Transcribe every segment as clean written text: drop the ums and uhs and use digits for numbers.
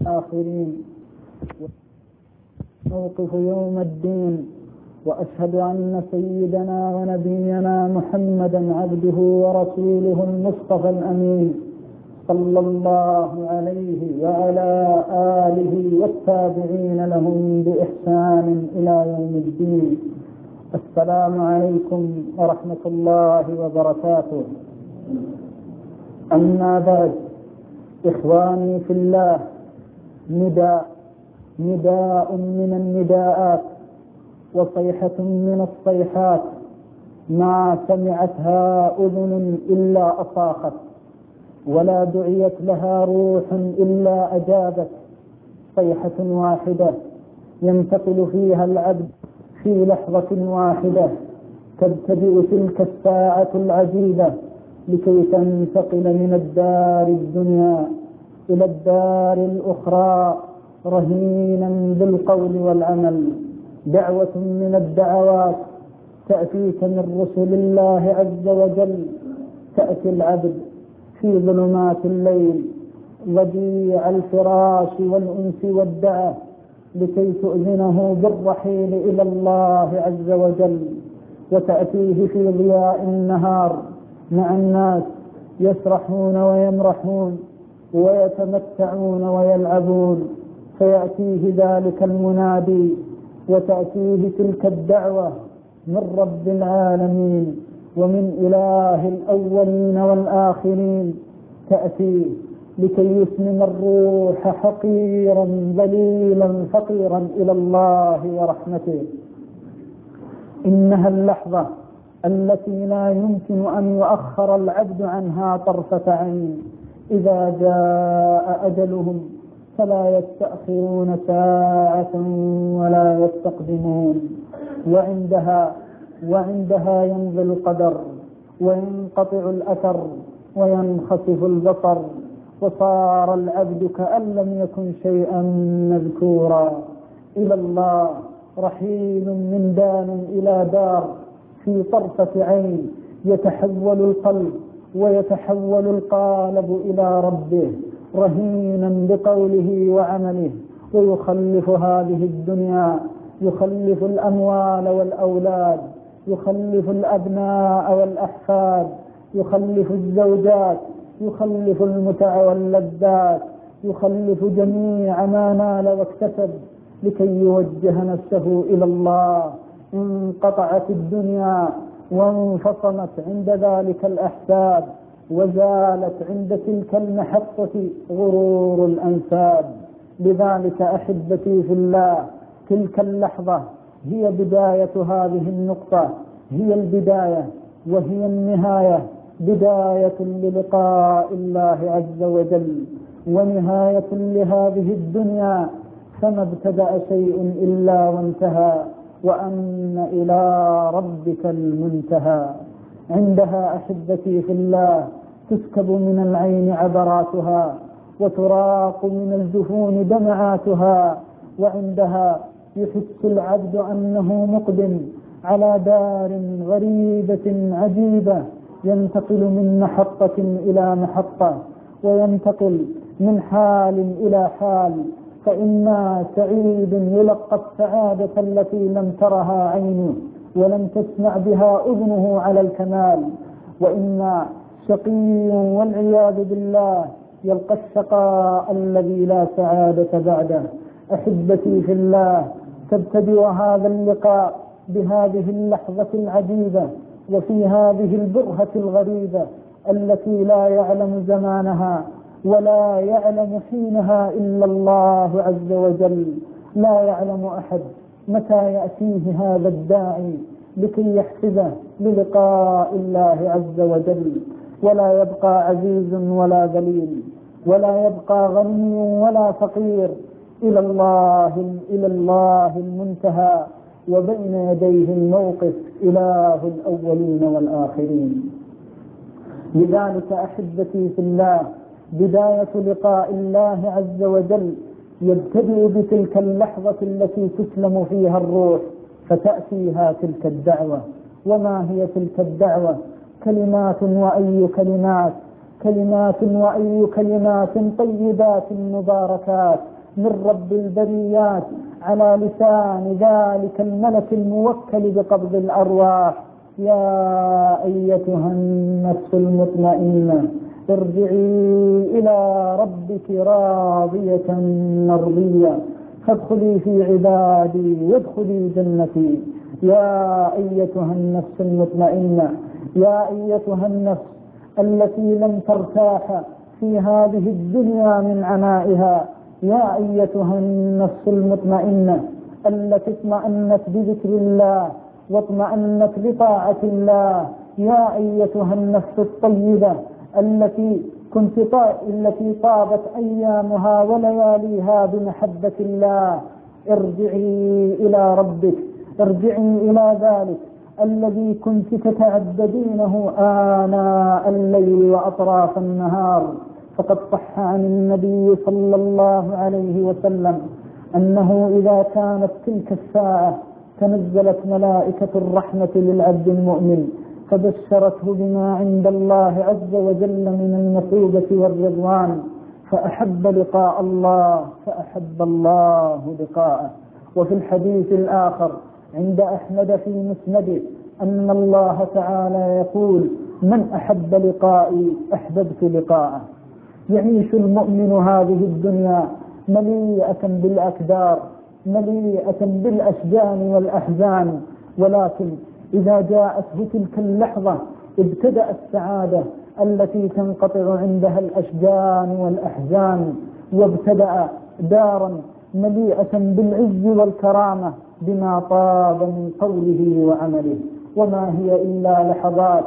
الآخرين موقف يوم الدين. وأشهد أن سيدنا ونبينا محمدا عبده ورسوله المصطفى الأمين صلى الله عليه وعلى آله والتابعين لهم بإحسان إلى يوم الدين. السلام عليكم ورحمة الله وبركاته. أما بعد، إخواني في الله، نداء من النداءات وصيحة من الصيحات ما سمعتها أذن إلا أصاخت، ولا دعيت لها روح إلا أجابت. صيحة واحدة ينتقل فيها العبد في لحظة واحدة، تبتدئ تلك الساعة العجيبة لكي تنتقل من الدار الدنيا إلى الدار الأخرى رهينا بالقول والعمل. دعوة من الدعوات تأتيك من رسل الله عز وجل. تأتي العبد في ظلمات الليل ضجيع الفراش والأنس والدعة لكي تؤذنه بالرحيل إلى الله عز وجل، وتأتيه في ضياء النهار مع الناس يسرحون ويمرحون ويتمتعون ويلعبون، فيأتيه ذلك المنادي وتأتيه تلك الدعوة من رب العالمين ومن إله الأولين والآخرين. تأتي لكي يسلم الروح حقيرا ذليلا فقيرا إلى الله ورحمته. إنها اللحظة التي لا يمكن أن يؤخر العبد عنها طرفة عين. إذا جاء أجلهم فلا يستأخرون ساعة ولا يستقدمون. وعندها يمضي القدر وينقطع الأثر وينخسف البصر، وصار العبد كأن لم يكن شيئا مذكورا. إلى الله رحيل من دار إلى دار في طرفة عين. يتحول القلب ويتحول القالب إلى ربه رهينا بقوله وعمله، ويخلف هذه الدنيا، يخلف الأموال والأولاد، يخلف الأبناء والأحفاد، يخلف الزوجات، يخلف المتع واللذات، يخلف جميع ما نال واكتسب لكي يوجه نفسه إلى الله. انقطعت الدنيا وانفصمت عند ذلك الأحساب، وزالت عند تلك المحطة غرور الأنساب. لذلك أحبتي في الله، تلك اللحظة هي بداية هذه النقطة، هي البداية وهي النهاية. بداية للقاء الله عز وجل ونهاية لهذه الدنيا، فما ابتدأ شيء إلا وانتهى، وأن إلى ربك المنتهى. عندها أحبتي في الله تسكب من العين عبراتها وتراق من الجفون دمعاتها، وعندها يحس العبد أنه مقدم على دار غريبة عجيبة، ينتقل من محطة إلى محطة وينتقل من حال إلى حال. فإما سعيد يلقى السعادة التي لم ترها عينه ولم تسمع بها أذنه على الكمال، وإما شقي والعياذ بالله يلقى الشقاء الذي لا سعادة بعده. أحبتي في الله، تبتدئ هذا اللقاء بهذه اللحظة العجيبة وفي هذه البرهة الغريبة التي لا يعلم زمانها ولا يعلم حينها إلا الله عز وجل. لا يعلم أحد متى يأتيه هذا الداعي لكي يحفزه للقاء الله عز وجل. ولا يبقى عزيز ولا ذليل، ولا يبقى غني ولا فقير، إلى الله المنتهى، وبين يديه الموقف إله الأولين والآخرين. لذلك أحبتي في الله، بداية لقاء الله عز وجل يبتدئ بتلك اللحظة التي تسلم فيها الروح، فتأتيها تلك الدعوة. وما هي تلك الدعوة؟ كلمات وأي كلمات، كلمات وأي كلمات طيبات مباركات من رب البريات على لسان ذلك الملك الموكل بقبض الأرواح: يا أيتها النفس المطمئنة ارجعي إلى ربك راضية مرضية فادخلي في عبادي وادخلي جنتي. يا أيتها النفس المطمئنة، يا أيتها النفس التي لم ترتاح في هذه الدنيا من عنائها، يا أيتها النفس المطمئنة التي اطمأنت بذكر الله واطمأنت بطاعة الله، يا أيتها النفس الطيبة التي التي طابت أيامها ولياليها بمحبة الله، ارجعي إلى ربك، ارجعي إلى ذلك الذي كنت تتعبدينه آناء الليل وأطراف النهار. فقد صح عن النبي صلى الله عليه وسلم أنه إذا كانت تلك الساعة تنزلت ملائكة الرحمة للعبد المؤمن فبشرته بما عند الله عز وجل من المثوبة والرضوان، فأحب لقاء الله فأحب الله لقاءه. وفي الحديث الآخر عند أحمد في مسنده أن الله تعالى يقول: من أحب لقائي أحببت لقاءه. يعيش المؤمن هذه الدنيا مليئة بالأكدار، مليئة بالأشجان والأحزان، ولكن إذا جاءته تلك اللحظة ابتدأ السعادة التي تنقطع عندها الأشجان والأحزان، وابتدأ دارا مليئة بالعز والكرامة بما طاب من قوله وعمله. وما هي إلا لحظات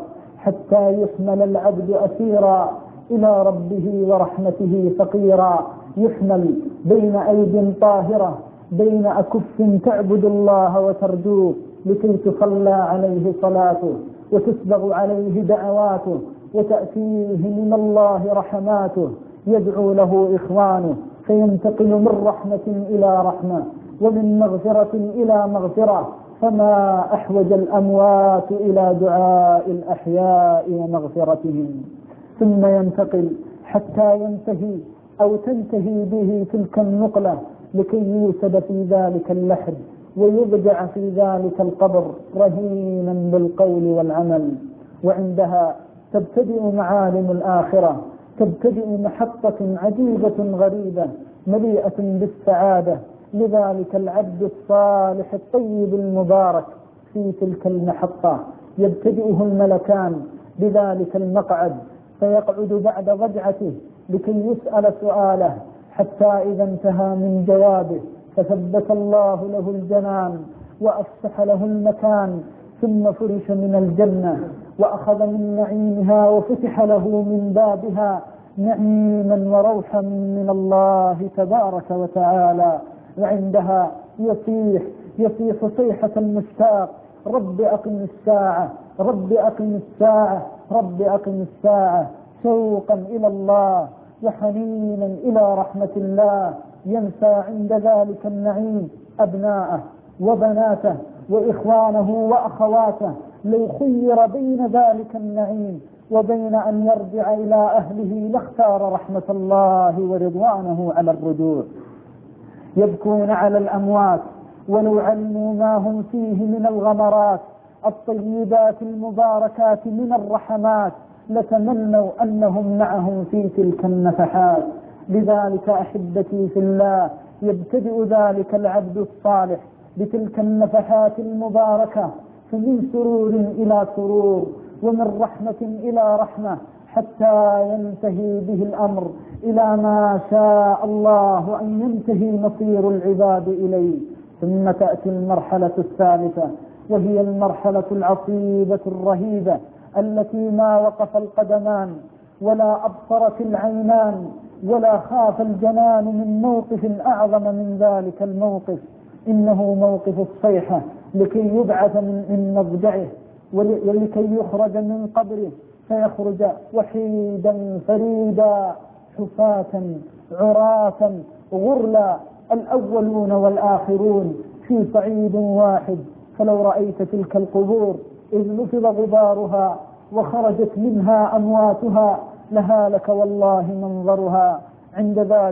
حتى يحمل العبد أسيرا إلى ربه ورحمته فقيرا، يحمل بين أيد طاهرة، بين أكف تعبد الله وترجوه لكي تصلى عليه صلاته وتسبغ عليه دعواته وتأتيه من الله رحماته، يدعو له إخوانه فينتقل من رحمة إلى رحمة ومن مغفرة إلى مغفرة. فما أحوج الأموات إلى دعاء الأحياء ومغفرتهم. ثم ينتقل حتى ينتهي أو تنتهي به تلك النقلة لكي يوسد في ذلك اللحد ويضجع في ذلك القبر رهينا بالقول والعمل. وعندها تبتدئ معالم الآخرة، تبتدئ محطة عجيبة غريبة مليئة بالسعادة لذلك العبد الصالح الطيب المبارك. في تلك المحطة يبتدئه الملكان بذلك المقعد، فيقعد بعد ضجعته لكي يسأل سؤاله، حتى إذا انتهى من جوابه فثبت الله له الجنان وأفسح له المكان، ثم فرش من الجنة وأخذ من نعيمها وفتح له من بابها نعيما وروحا من الله تبارك وتعالى. وعندها يصيح صيحة المشتاق: رب أقم الساعة، رب أقم الساعة، رب أقم الساعة، شوقا إلى الله وحنينا إلى رحمة الله. ينسى عند ذلك النعيم أبناءه وبناته وإخوانه وأخواته. لو خير بين ذلك النعيم وبين أن يرجع إلى أهله لاختار رحمة الله ورضوانه على الرجوع. يبكون على الأموات ولو علموا ما هم فيه من الغمرات الطيبات المباركات من الرحمات لتمنوا أنهم معهم في تلك النفحات. لذلك أحبتي في الله يبتدئ ذلك العبد الصالح بتلك النفحات المباركة، فمن سرور إلى سرور ومن رحمة إلى رحمة، حتى ينتهي به الأمر إلى ما شاء الله أن ينتهي مصير العباد إليه. ثم تأتي المرحلة الثالثة، وهي المرحلة العصيبة الرهيبة التي ما وقف القدمان ولا أبصرت العينان ولا خاف الجنان من موقف أعظم من ذلك الموقف. إنه موقف الصيحة لكي يبعث من مضجعه ولكي يخرج من قبره، فيخرج وحيدا فريدا حفاة عراة غرلا، الأولون والآخرون في صعيد واحد. فلو رأيت تلك القبور إذ نفض غبارها وخرجت منها أمواتها لهالك والله منظرها. عند ذلك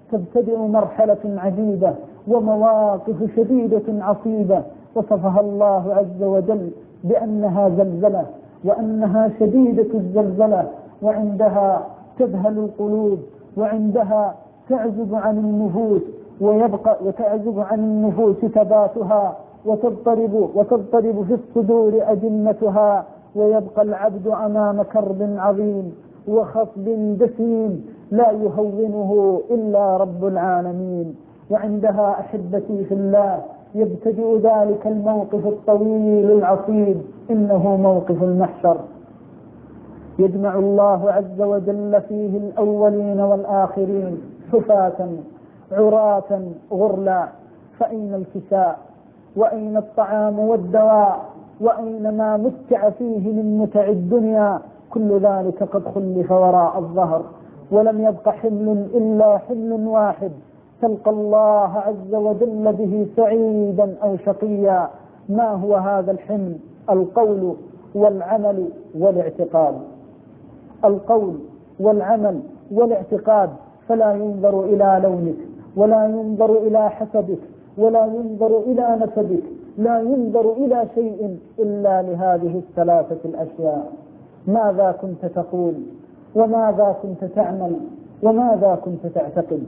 تبتدئ مرحلة عجيبة ومواقف شديدة عصيبة وصفها الله عز وجل بأنها زلزلة وأنها شديدة الزلزلة، وعندها تذهل القلوب، وعندها تعزب عن النفوس وتعزب عن النفوس ثباتها، وتضطرب في الصدور أجنتها، ويبقى العبد أمام كرب عظيم وخطب دسيم لا يهونه إلا رب العالمين. وعندها أحبتي في الله يبتدئ ذلك الموقف الطويل العصيب، إنه موقف المحشر، يجمع الله عز وجل فيه الأولين والآخرين حفاة عراة غرلا، فأين الكساء وأين الطعام والدواء وأين ما متع فيه من متع الدنيا؟ كل ذلك قد خلف وراء الظهر، ولم يبق حمل إلا حمل واحد تلقى الله عز وجل به سعيدا أو شقيا. ما هو هذا الحمل؟ القول والعمل والاعتقاد. القول والعمل والاعتقاد، فلا ينظر إلى لونك ولا ينظر إلى حسبك ولا ينظر إلى نسبك، لا ينظر إلى شيء إلا لهذه الثلاثة الأشياء: ماذا كنت تقول، وماذا كنت تعمل، وماذا كنت تعتقد.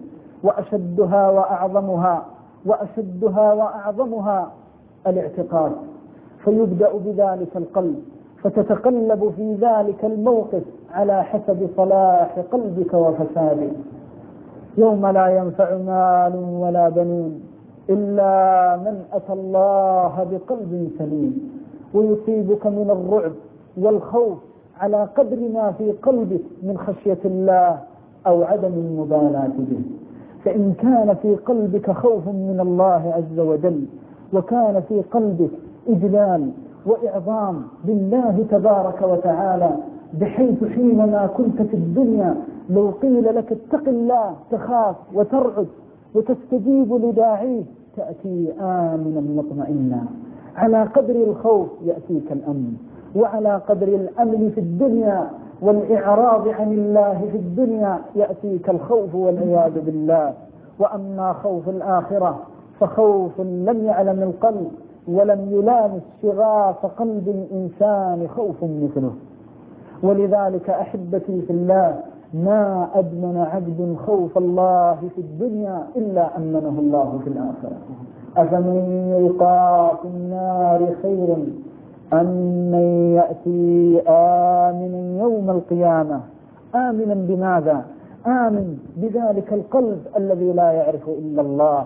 وأشدها وأعظمها الاعتقاد، فيبدأ بذلك القلب، فتتقلب في ذلك الموقف على حسب صلاح قلبك وفساده. يوم لا ينفع مال ولا بنون إلا من أتى الله بقلب سليم. ويصيبك من الرعب والخوف على قدر ما في قلبك من خشية الله أو عدم المبالاة به. فإن كان في قلبك خوف من الله عز وجل، وكان في قلبك إجلال وإعظام بالله تبارك وتعالى، بحيث حينما كنت في الدنيا لو قيل لك اتق الله تخاف وترعد وتستجيب لداعيه، تأتي آمنا مطمئنا. على قدر الخوف يأتيك الأمن، وعلى قدر الأمن في الدنيا والإعراض عن الله في الدنيا يأتيك الخوف والعياذ بالله. وأما خوف الآخرة فخوف لم يعلم القلب ولم يلامس شغاف قلب الإنسان خوف مثله. ولذلك أحبتي في الله، ما أدمن عبد خوف الله في الدنيا إلا أمنه الله في الآخرة. أفمن يلقى في النار خير أم من يأتي آمنا يوم القيامة؟ آمنا بماذا؟ آمن بذلك القلب الذي لا يعرف إلا الله،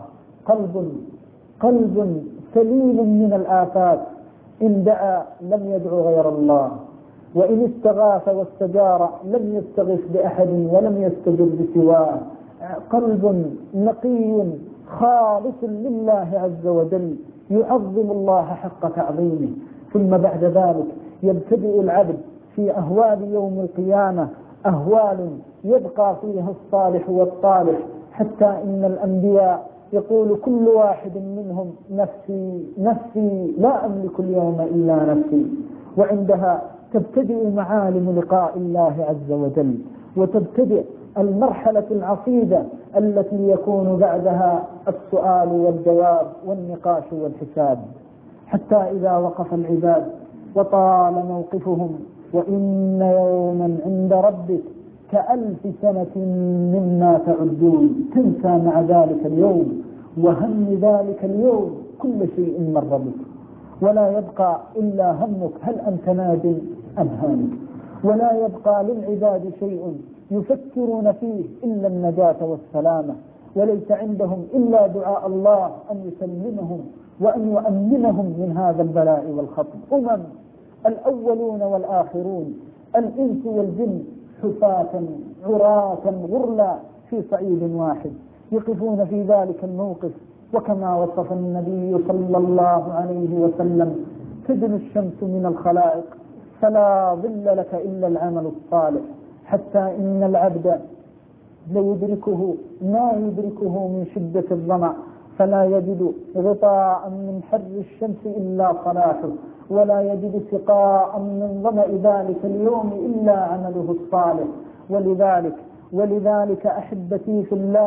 قلب سليم من الآفات، إن دعا لم يدع غير الله، وإن استغاث واستجار لم يستغث بأحد ولم يستجب بسواه. قلب نقي خالص لله عز وجل يعظم الله حق تعظيمه. ثم بعد ذلك يبتدئ العبد في أهوال يوم القيامة، أهوال يبقى فيها الصالح والطالح، حتى إن الأنبياء يقول كل واحد منهم نفسي نفسي لا أملك اليوم إلا نفسي. وعندها تبتدئ معالم لقاء الله عز وجل، وتبتدئ المرحلة العصيبة التي يكون بعدها السؤال والجواب والنقاش والحساب. حتى إذا وقف العباد وطال موقفهم، وإن يوما عند ربك كألف سنة مما تعدون، تنسى مع ذلك اليوم وهم ذلك اليوم كل شيء مر بك، ولا يبقى إلا همك هل أنت ناج أم هالك. ولا يبقى للعباد شيء يفكرون فيه إلا النجاة والسلامة، وليس عندهم إلا دعاء الله أن يسلمهم وأن يؤمنهم من هذا البلاء والخطر. الأولون والآخرون، الإنس والجن، حفاة عراة غرلا في صعيد واحد، يقفون في ذلك الموقف. وكما وصف النبي صلى الله عليه وسلم: تدنو الشمس من الخلائق فلا ظل لك إلا العمل الصالح، حتى إن العبد ليدركه ما يدركه من شدة الظمأ، فلا يجد غطاء من حر الشمس إلا صلاحه، ولا يجد سقاء من ظمأ ذلك اليوم إلا عمله الصالح. ولذلك أحبتي في الله،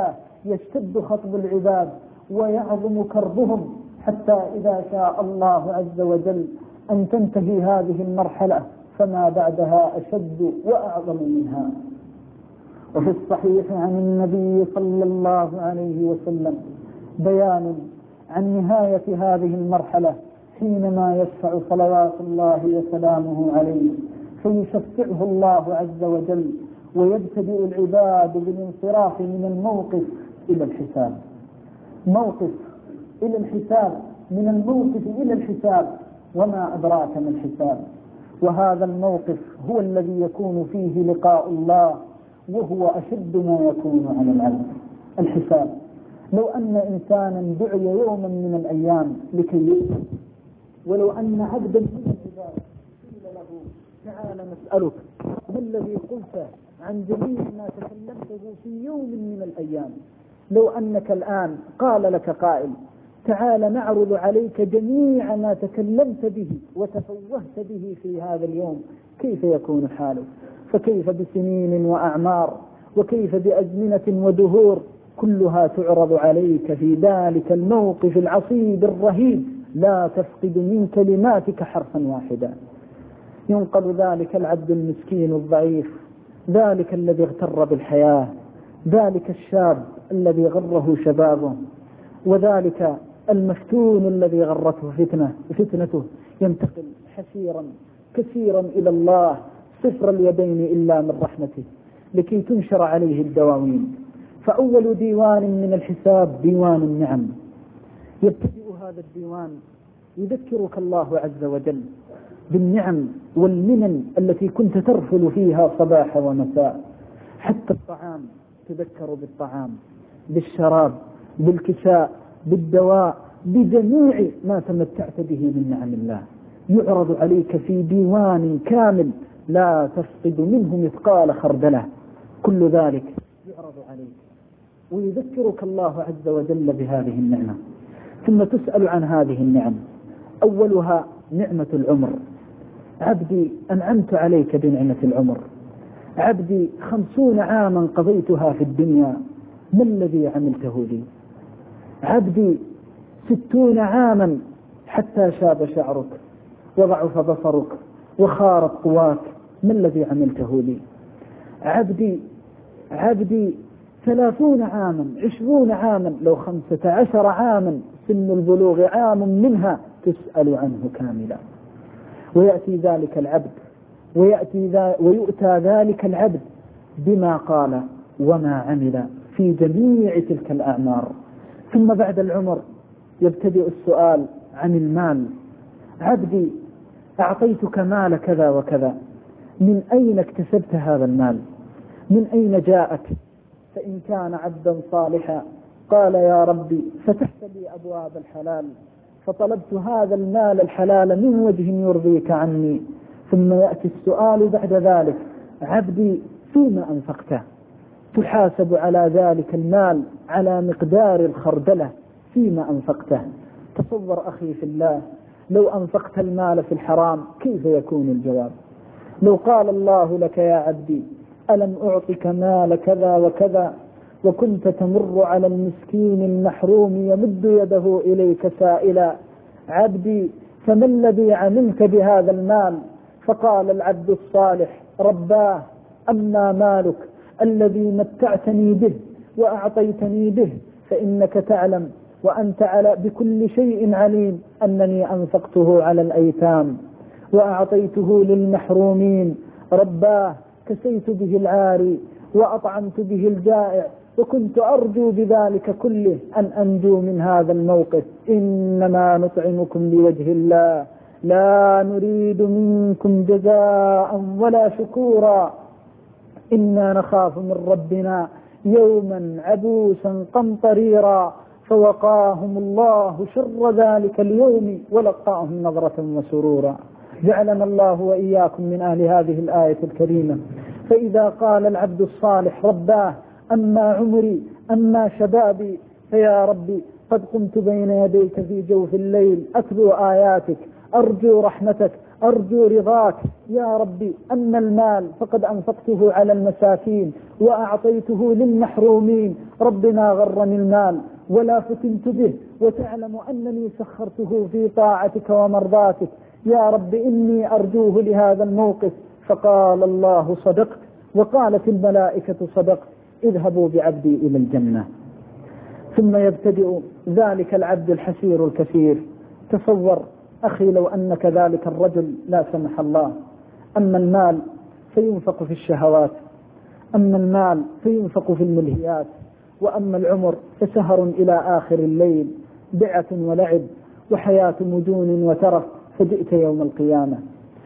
يشتد خطب العباد ويعظم كربهم، حتى إذا شاء الله عز وجل أن تنتهي هذه المرحلة فما بعدها أشد وأعظم منها. وفي الصحيح عن النبي صلى الله عليه وسلم بيان عن نهاية هذه المرحلة حينما يشفع صلوات الله وسلامه عليه فيشفعه الله عز وجل، ويبتدئ العباد بالانصراف من الموقف إلى الحساب. موقف إلى الحساب، من الموقف إلى الحساب، وما أدراك ما الحساب. وهذا الموقف هو الذي يكون فيه لقاء الله، وهو أشد ما يكون على العبد، الحساب. لو أن إنسانا دعي يوما من الأيام لكي يسأل، ولو أن عبدا من العباد قيل له تعال نسألك ما الذي قلت عن جميع ما تكلمته في يوم من الأيام، لو أنك الآن قال لك قائل تعال نعرض عليك جميع ما تكلمت به وتفوهت به في هذا اليوم، كيف يكون حالك؟ فكيف بسنين وأعمار، وكيف بأزمنة ودهور، كلها تعرض عليك في ذلك الموقف العصيب الرهيب، لا تفقد من كلماتك حرفا واحدا. ينقذ ذلك العبد المسكين الضعيف، ذلك الذي اغتر بالحياة، ذلك الشاب الذي غره شبابه، وذلك المفتون الذي غرته فتنته، ينتقل حسيرا كثيرا إلى الله صفر اليدين إلا من رحمته لكي تنشر عليه الدواوين. فأول ديوان من الحساب ديوان النعم. يبتدئ هذا الديوان يذكرك الله عز وجل بالنعم والمنن التي كنت ترفل فيها صباح ومساء. حتى الطعام تذكر بالطعام، بالشراب، بالكساء، بالدواء، بجميع ما تمتعت به من نعم الله، يعرض عليك في ديوان كامل لا تفقد منه مثقال خردله. كل ذلك يعرض عليك ويذكرك الله عز وجل بهذه النعمة، ثم تسأل عن هذه النعم. أولها نعمة العمر. عبدي أنعمت عليك بنعمة العمر، عبدي 50 عاما قضيتها في الدنيا، ما الذي عملته لي؟ عبدي 60 عاما حتى شاب شعرك وضعف بصرك وخارت قواك، ما الذي عملته لي؟ عبدي 30 عاما 20 عاما لو 15 عاما سن البلوغ عام منها تسأل عنه كاملا. ويأتي ذلك العبد ويؤتى ذلك العبد بما قال وما عمل في جميع تلك الأعمار. ثم بعد العمر يبتدئ السؤال عن المال. عبدي أعطيتك مال كذا وكذا، من أين اكتسبت هذا المال؟ من أين جاءك؟ فإن كان عبدا صالحا قال يا ربي فتحت لي أبواب الحلال فطلبت هذا المال الحلال من وجه يرضيك عني. ثم يأتي السؤال بعد ذلك عبدي فيما أنفقته؟ تحاسب على ذلك المال على مقدار الخردلة فيما أنفقته. تصور أخي في الله لو أنفقت المال في الحرام كيف يكون الجواب؟ لو قال الله لك يا عبدي ألم أعطك مال كذا وكذا وكنت تمر على المسكين المحروم يمد يده إليك سائلا، عبدي فما الذي عملت بهذا المال؟ فقال العبد الصالح رباه أما مالك الذي متعتني به وأعطيتني به فإنك تعلم وأنت على بكل شيء عليم أنني أنفقته على الأيتام وأعطيته للمحرومين. رباه كسيت به العاري وأطعمت به الجائع وكنت أرجو بذلك كله أن أنجو من هذا الموقف. إنما نطعمكم لوجه الله لا نريد منكم جزاء ولا شكورا إنا نخاف من ربنا يوما عبوسا قمطريرا. فوقاهم الله شر ذلك اليوم ولقاهم نظرة وسرورا. جعلنا الله وإياكم من أهل هذه الآية الكريمة. فإذا قال العبد الصالح رباه أما عمري أما شبابي فيا ربي قد قمت بين يديك في جوف الليل أتلو آياتك أرجو رحمتك أرجو رضاك يا ربي. أما المال فقد أنفقته على المساكين وأعطيته للمحرومين. رب ما غرني المال ولا فتنت به، وتعلم أنني سخرته في طاعتك ومرضاتك. يا رب إني أرجوه لهذا الموقف. فقال الله صدقت، وقالت الملائكة صدقت، اذهبوا بعبدي إلى الجنة. ثم يبتدئ ذلك العبد الحسير الكثير. تصور أخي لو أن كذلك الرجل لا سمح الله، أما المال فينفق في الشهوات، أما المال فينفق في الملهيات، وأما العمر فسهر إلى آخر الليل، دعة ولعب وحياة مجون وترف. فجئت يوم القيامة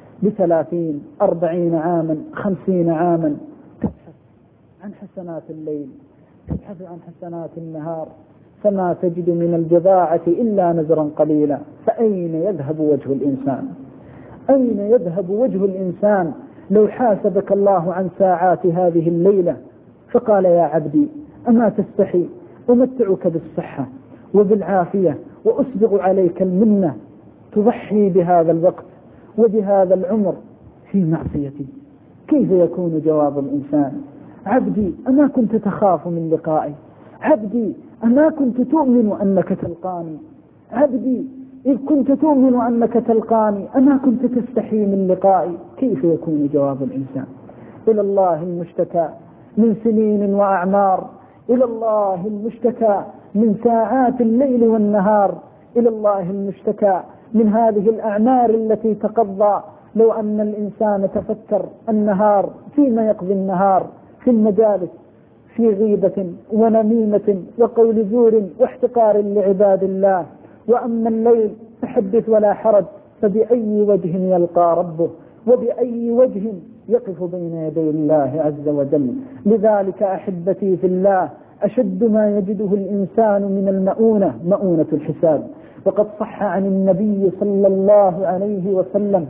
ب30 40 عاما 50 عاما تبحث عن حسنات الليل، تبحث عن حسنات النهار، فما تجد من البضاعة إلا نزرا قليلا. فأين يذهب وجه الإنسان؟ أين يذهب وجه الإنسان لو حاسبك الله عن ساعات هذه الليلة فقال يا عبدي أما تستحي أمتعك بالصحة وبالعافية وأسبغ عليك المنة، تضحي بهذا الوقت وبهذا العمر في معصيتي؟ كيف يكون جواب الإنسان؟ عبدي أما كنت تخاف من لقائي؟ عبدي أما كنت تؤمن أنك تلقاني؟ عبدي إذ كنت تؤمن أنك تلقاني أما كنت تستحي من لقائي؟ كيف يكون جواب الإنسان؟ إلى الله المشتكى من سنين وأعمار، إلى الله المشتكى من ساعات الليل والنهار، إلى الله المشتكى من هذه الأعمار التي تقضى. لو أن الإنسان تفكر النهار فيما يقضي النهار في المجالس، في غيبة ونميمة وقول زور واحتقار لعباد الله، وأما الليل فحدث ولا حرج، فبأي وجه يلقى ربه وبأي وجه يقف بين يدي الله عز وجل. لذلك أحبتي في الله أشد ما يجده الإنسان من المؤونة مؤونة الحساب. وقد صح عن النبي صلى الله عليه وسلم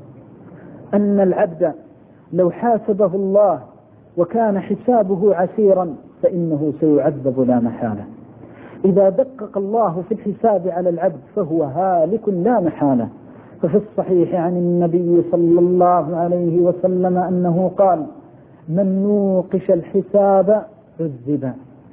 أن العبد لو حاسبه الله وكان حسابه عسيرا فإنه سيعذب لا محالة. إذا دقق الله في الحساب على العبد فهو هالك لا محالة. ففي الصحيح عن النبي صلى الله عليه وسلم أنه قال: من نوقش الحساب عذب،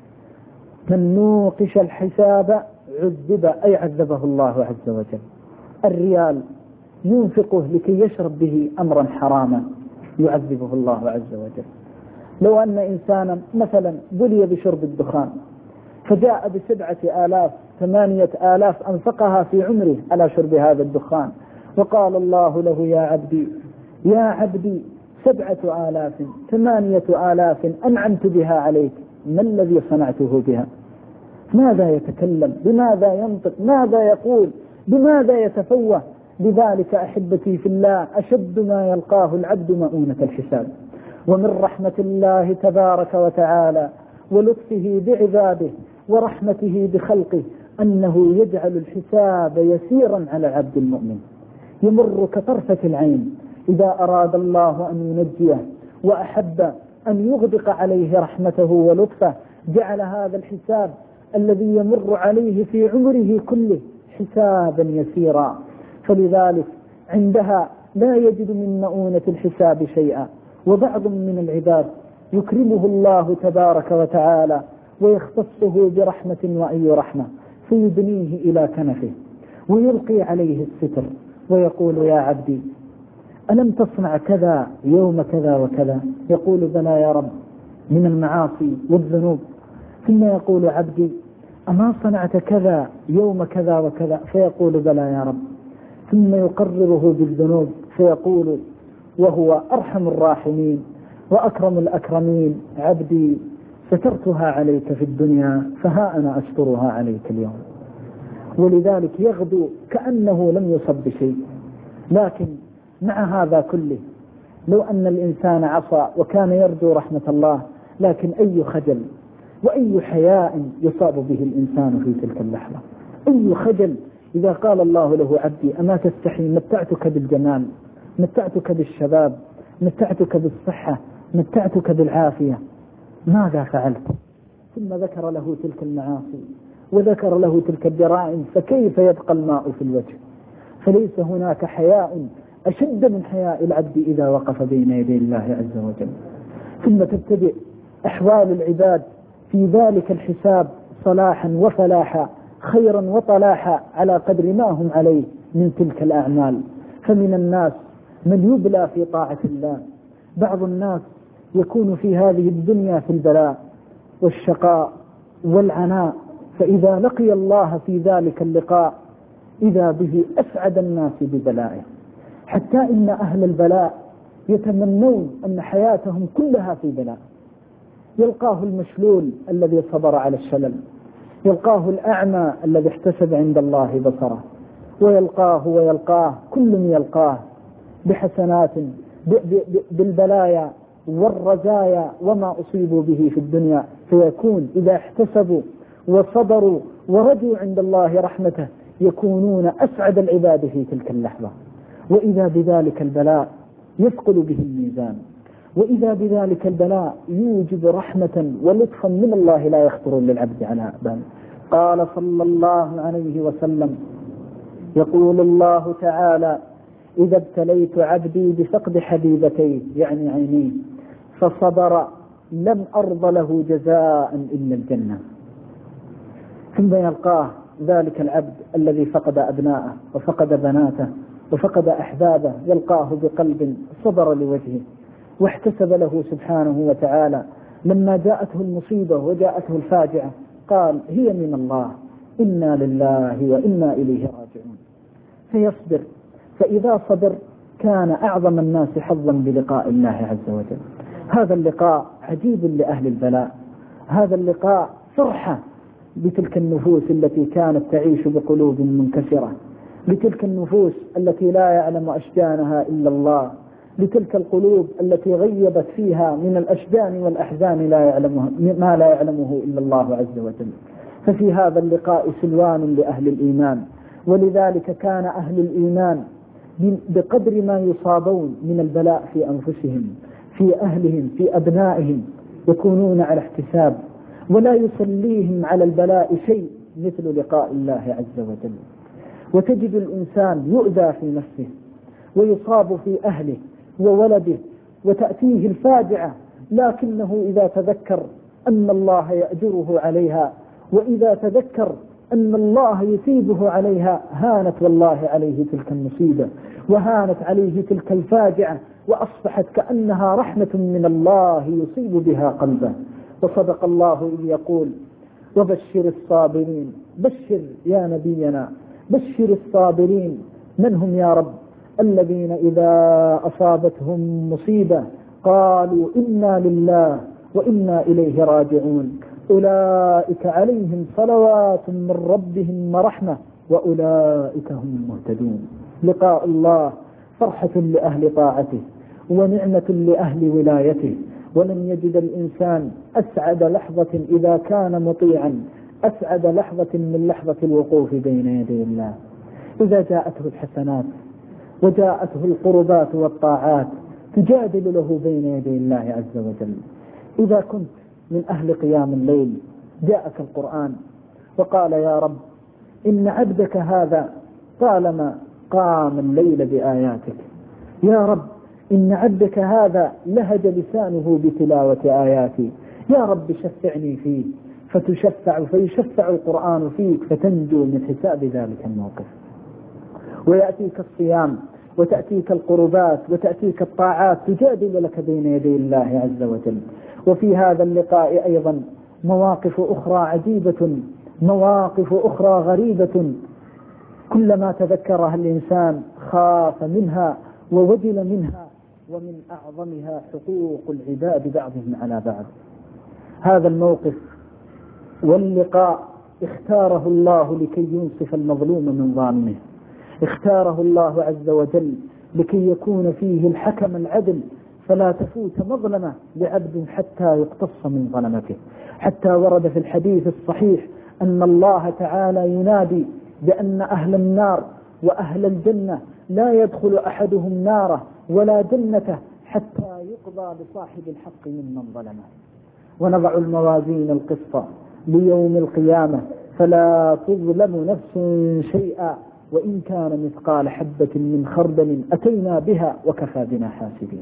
من نوقش الحساب عذب، أي عذبه الله عز وجل. الريال ينفقه لكي يشرب به أمرا حراما يعذبه الله عز وجل. لو أن إنسانا مثلا بلي بشرب الدخان فجاء ب7,000 8,000 أنفقها في عمره على شرب هذا الدخان، وقال الله له: يا عبدي يا عبدي 7,000 8,000 أنعمت بها عليك، ما الذي صنعته بها؟ ماذا يتكلم؟ بماذا ينطق؟ ماذا يقول؟ بماذا يتفوه؟ لذلك أحبتي في الله أشد ما يلقاه العبد مؤونة الحساب. ومن رحمة الله تبارك وتعالى ولطفه بعباده ورحمته بخلقه أنه يجعل الحساب يسيرا على العبد المؤمن، يمر كطرفة العين. إذا أراد الله أن ينجيه وأحب أن يغدق عليه رحمته ولطفه جعل هذا الحساب الذي يمر عليه في عمره كله حسابا يسيرا. فلذلك عندها لا يجد من مؤونة الحساب شيئا. وبعض من العباد يكرمه الله تبارك وتعالى ويختصه برحمة وأي رحمة فيدنيه إلى كنفه ويلقي عليه الستر ويقول: يا عبدي ألم تصنع كذا يوم كذا وكذا؟ يقول: بلى يا رب، من المعاصي والذنوب. ثم يقول: عبدي أما صنعت كذا يوم كذا وكذا؟ فيقول: بلى يا رب. ثم يقرره بالذنوب فيقول وهو أرحم الراحمين وأكرم الأكرمين: عبدي سترتها عليك في الدنيا فها أنا أسترها عليك اليوم. ولذلك يغدو كأنه لم يصب بشيء. لكن مع هذا كله لو أن الإنسان عصى وكان يرجو رحمة الله، لكن أي خجل وأي حياء يصاب به الإنسان في تلك اللحظة، أي خجل إذا قال الله له: عبدي أما تستحي، متعتك بالجمال، متعتك بالشباب، متعتك بالصحة، متعتك بالعافية، ماذا فعلت؟ ثم ذكر له تلك المعاصي وذكر له تلك الجرائم، فكيف يبقى الماء في الوجه؟ فليس هناك حياء أشد من حياء العبد إذا وقف بين يدي الله عز وجل. ثم تبتدئ أحوال العباد في ذلك الحساب صلاحا وفلاحا، خيرا وطلاحا، على قدر ما هم عليه من تلك الأعمال. فمن الناس من يبلى في طاعة الله. بعض الناس يكون في هذه الدنيا في البلاء والشقاء والعناء، فإذا لقي الله في ذلك اللقاء إذا به أسعد الناس ببلائه، حتى إن أهل البلاء يتمنون أن حياتهم كلها في بلاء. يلقاه المشلول الذي صبر على الشلل، يلقاه الأعمى الذي احتسب عند الله بصره، ويلقاه كل يلقاه بحسنات بالبلايا والرزايا وما أصيبوا به في الدنيا، فيكون إذا احتسبوا وصبروا ورجوا عند الله رحمته يكونون أسعد العباد في تلك اللحظة. وإذا بذلك البلاء يثقل به الميزان، وإذا بذلك البلاء يوجب رحمة ولطفا من الله لا يخطر للعبد على بال. قال صلى الله عليه وسلم: يقول الله تعالى: إذا ابتليت عبدي بفقد حبيبتيه يعني عينيه فصبر لم أرض له جزاء إلا الجنة. ثم يلقاه ذلك العبد الذي فقد أبناءه وفقد بناته وفقد أحبابه، يلقاه بقلب صبر لوجهه واحتسب له سبحانه وتعالى. لما جاءته المصيبة وجاءته الفاجعة قال: هي من الله، إنا لله وإنا إليه راجعون. فيصبر، فإذا صبر كان أعظم الناس حظا بلقاء الله عز وجل. هذا اللقاء عجيب لأهل البلاء، هذا اللقاء فرحة بتلك النفوس التي كانت تعيش بقلوب منكسرة، لتلك النفوس التي لا يعلم أشجانها إلا الله، لتلك القلوب التي غيبت فيها من الأشجان والأحزان ما لا يعلمه إلا الله عز وجل. ففي هذا اللقاء سلوان لأهل الإيمان. ولذلك كان أهل الإيمان بقدر ما يصابون من البلاء في أنفسهم، في أهلهم، في أبنائهم، يكونون على احتساب، ولا يصليهم على البلاء شيء مثل لقاء الله عز وجل. وتجد الإنسان يؤذى في نفسه ويصاب في أهله وولده وتأتيه الفاجعة، لكنه إذا تذكر أن الله يأجره عليها، وإذا تذكر أن الله يثيبه عليها، هانت والله عليه تلك المصيبة وهانت عليه تلك الفاجعة، وأصبحت كأنها رحمة من الله يصيب بها قلبه. وصدق الله إذ يقول: وبشر الصابرين. بشر يا نبينا، بشر الصابرين. من هم يا رب؟ الذين إذا أصابتهم مصيبة قالوا إنا لله وإنا إليه راجعون، أولئك عليهم صلوات من ربهم ورحمة وأولئك هم المهتدون. لقاء الله فرحة لأهل طاعته ونعمة لأهل ولايته، ولن يجد الإنسان أسعد لحظة إذا كان مطيعا، أسعد لحظة من لحظة الوقوف بين يدي الله. إذا جاءته الحسنات وجاءته القربات والطاعات تجادل له بين يدي الله عز وجل. إذا كنت من أهل قيام الليل جاءك القرآن وقال: يا رب إن عبدك هذا طالما قام الليل بآياتك، يا رب إن عبدك هذا لهج لسانه بتلاوة آياتي، يا رب شفعني فيه فيشفع القرآن فيك فتنجو من حساب ذلك الموقف. ويأتيك الصيام وتأتيك القربات وتأتيك الطاعات تجادل لك بين يدي الله عز وجل. وفي هذا اللقاء أيضا مواقف أخرى عجيبة، مواقف أخرى غريبة، كلما تذكرها الإنسان خاف منها ووجل منها. ومن أعظمها حقوق العباد بعضهم على بعض. هذا الموقف واللقاء اختاره الله لكي ينصف المظلوم من ظالمه، اختاره الله عز وجل لكي يكون فيه الحكم العدل، فلا تفوت مظلمة لعبد حتى يقتص من ظلمته. حتى ورد في الحديث الصحيح أن الله تعالى ينادي بأن أهل النار وأهل الجنة لا يدخل أحدهم ناره ولا جنته حتى يقضى بصاحب الحق ممن ظلمه. ونضع الموازين القسط ليوم القيامة فلا تظلم نفس شيئا وإن كان مثقال حبة من خردل أتينا بها وكفى بنا حاسبين.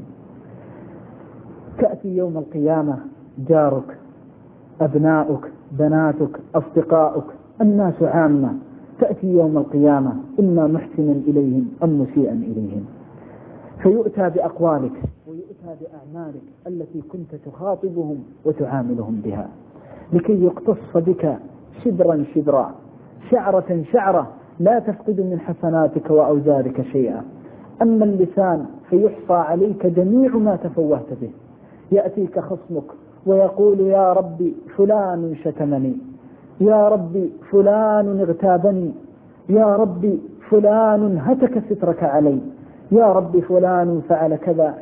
تأتي يوم القيامة جارك، أبناؤك، بناتك، أصدقاؤك، الناس عامة، تأتي يوم القيامة إما محسنا إليهم أم مسيئا إليهم، فيؤتى بأقوالك ويؤتى بأعمالك التي كنت تخاطبهم وتعاملهم بها، لكي يقتص بك شبرا شبرا، شعرة شعرة، لا تفقد من حسناتك وأوزارك شيئا. أما اللسان فيحصى عليك جميع ما تفوهت به. يأتيك خصمك ويقول يا ربي فلان شتمني، يا ربي فلان اغتابني، يا ربي فلان هتك سترك علي، يا ربي فلان فعل كذا،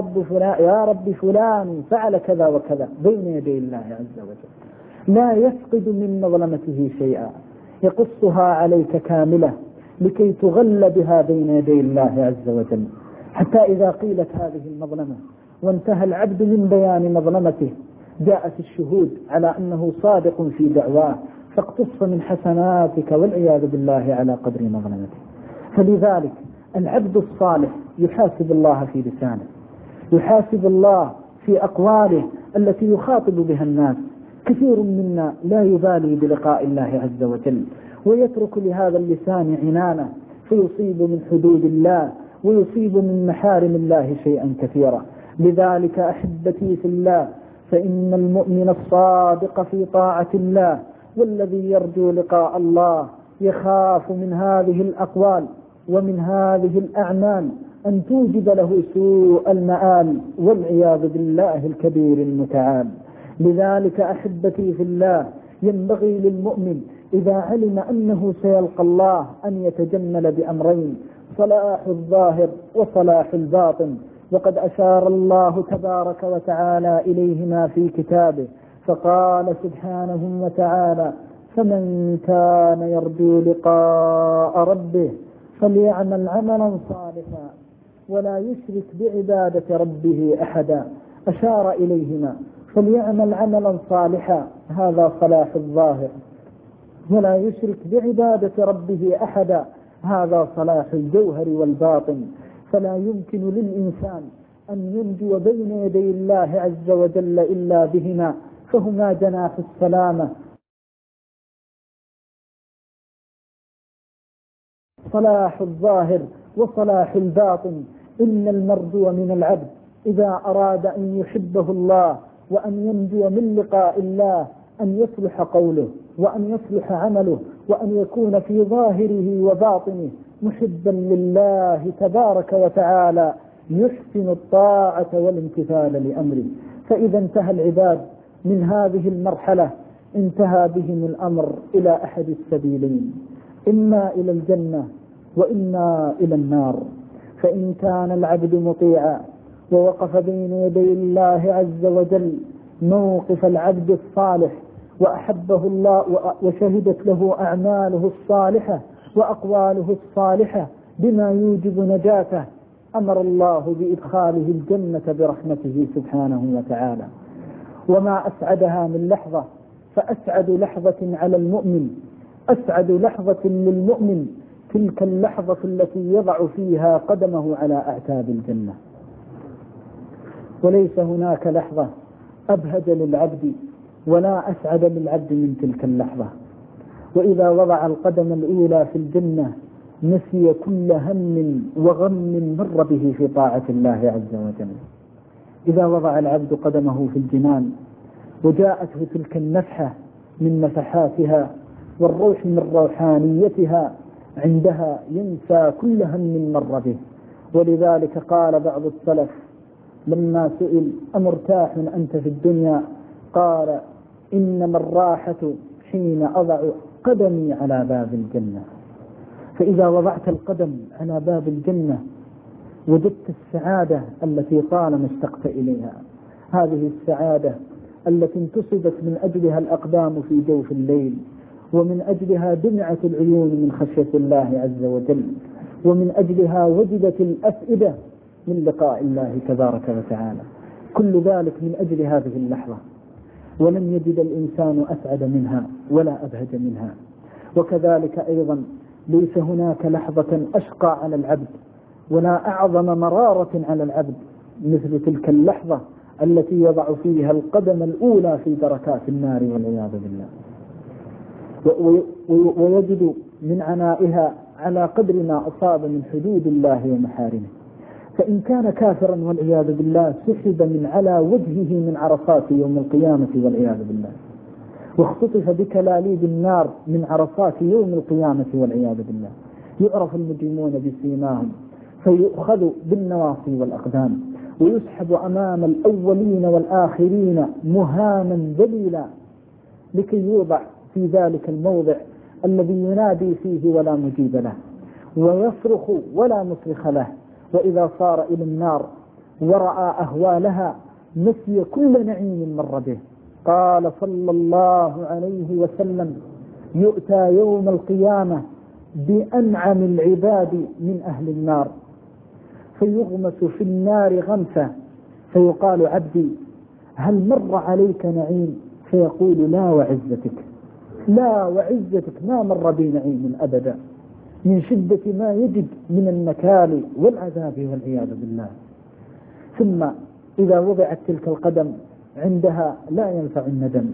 يا ربي فلان فعل كذا وكذا بين يدي الله عز وجل، لا يفقد من مظلمته شيئا، يقصها عليك كاملة لكي تغل بها بين يدي الله عز وجل، حتى إذا قيلت هذه المظلمة وانتهى العبد من بيان مظلمته جاءت الشهود على أنه صادق في دعواه، فاقتص من حسناتك والعياذ بالله على قدر مظلمته. فلذلك العبد الصالح يحاسب الله في لسانه، يحاسب الله في أقواله التي يخاطب بها الناس. كثير منا لا يبالي بلقاء الله عز وجل ويترك لهذا اللسان عنانه، فيصيب من حدود الله ويصيب من محارم الله شيئا كثيرا. لذلك أحبتي في الله، فإن المؤمن الصادق في طاعة الله والذي يرجو لقاء الله يخاف من هذه الأقوال ومن هذه الأعمال أن توجد له سوء المآل والعياذ بالله الكبير المتعال. لذلك أحبتي في الله ينبغي للمؤمن إذا علم أنه سيلقى الله أن يتجمل بأمرين: صلاح الظاهر وصلاح الباطن، وقد أشار الله تبارك وتعالى إليهما في كتابه، فقال سبحانه وتعالى: فمن كان يرجو لقاء ربه فليعمل عملا صالحا ولا يشرك بعبادة ربه أحدا. أشار إليهما، فليعمل عملا صالحا هذا صلاح الظاهر، ولا يشرك بعبادة ربه أحدا هذا صلاح الجوهر والباطن. فلا يمكن للإنسان أن ينجو بين يدي الله عز وجل إلا بهما، فهما جناح السلامة، صلاح الظاهر وصلاح الباطن. إن المرجو من العبد إذا أراد أن يحبه الله وأن ينجو من لقاء الله أن يصلح قوله وأن يصلح عمله وأن يكون في ظاهره وباطنه محبا لله تبارك وتعالى، يحسن الطاعة والامتثال لأمره. فإذا انتهى العباد من هذه المرحلة انتهى بهم الأمر إلى أحد السبيلين: إما إلى الجنة وإما إلى النار. فإن كان العبد مطيعا ووقف بين يدي الله عز وجل موقف العبد الصالح وأحبه الله وشهدت له أعماله الصالحة وأقواله الصالحة بما يوجب نجاته، أمر الله بإدخاله الجنة برحمته سبحانه وتعالى. وما أسعدها من لحظة، فأسعد لحظة على المؤمن، أسعد لحظة للمؤمن تلك اللحظة التي يضع فيها قدمه على أعتاب الجنة. وليس هناك لحظة أبهج للعبد ولا أسعد للعبد من تلك اللحظة. وإذا وضع القدم الأولى في الجنة نسي كل هم وغم مر به في طاعة الله عز وجل. إذا وضع العبد قدمه في الجنان وجاءته تلك النفحة من نفحاتها والروح من روحانيتها، عندها ينسى كل هم مر به. ولذلك قال بعض السلف لما سئل: أمرتاح أنت في الدنيا؟ قال: إنما الراحة حين أضع قدمي على باب الجنة. فإذا وضعت القدم على باب الجنة وجدت السعادة التي طالما اشتقت إليها، هذه السعادة التي انتصبت من أجلها الأقدام في جوف الليل، ومن أجلها دمعت العيون من خشية الله عز وجل، ومن أجلها وجدت الأفئدة من لقاء الله تبارك وتعالى. كل ذلك من أجل هذه اللحظة، ولم يجد الإنسان أسعد منها ولا أبهج منها. وكذلك أيضا ليس هناك لحظة أشقى على العبد ولا أعظم مرارة على العبد مثل تلك اللحظة التي يضع فيها القدم الأولى في دركات النار والعياذ بالله، ويجد من عنائها على قدر ما أصاب من حدود الله ومحارمه. فإن كان كافرا والعياذ بالله سحب من على وجهه من عرصات يوم القيامة والعياذ بالله، واختطف بكلاليب النار من عرصات يوم القيامة والعياذ بالله. يعرف المجرمون بسيماهم فيؤخذ بالنواصي والأقدام ويسحب أمام الأولين والآخرين مهانا ذليلا لكي يوضع في ذلك الموضع الذي ينادي فيه ولا مجيب له ويصرخ ولا مصرخ له. وإذا صار إلى النار ورأى أهوالها نسي كل نعيم مر به. قال صلى الله عليه وسلم: يؤتى يوم القيامة بأنعم العباد من أهل النار فيغمس في النار غمسة فيقال: عبدي هل مر عليك نعيم؟ فيقول: لا وعزتك، لا وعزتك ما مر بي نعيم أبدا، من شدة ما يجد من النكال والعذاب والعياذ بالله. ثم إذا وضعت تلك القدم عندها لا ينفع الندم،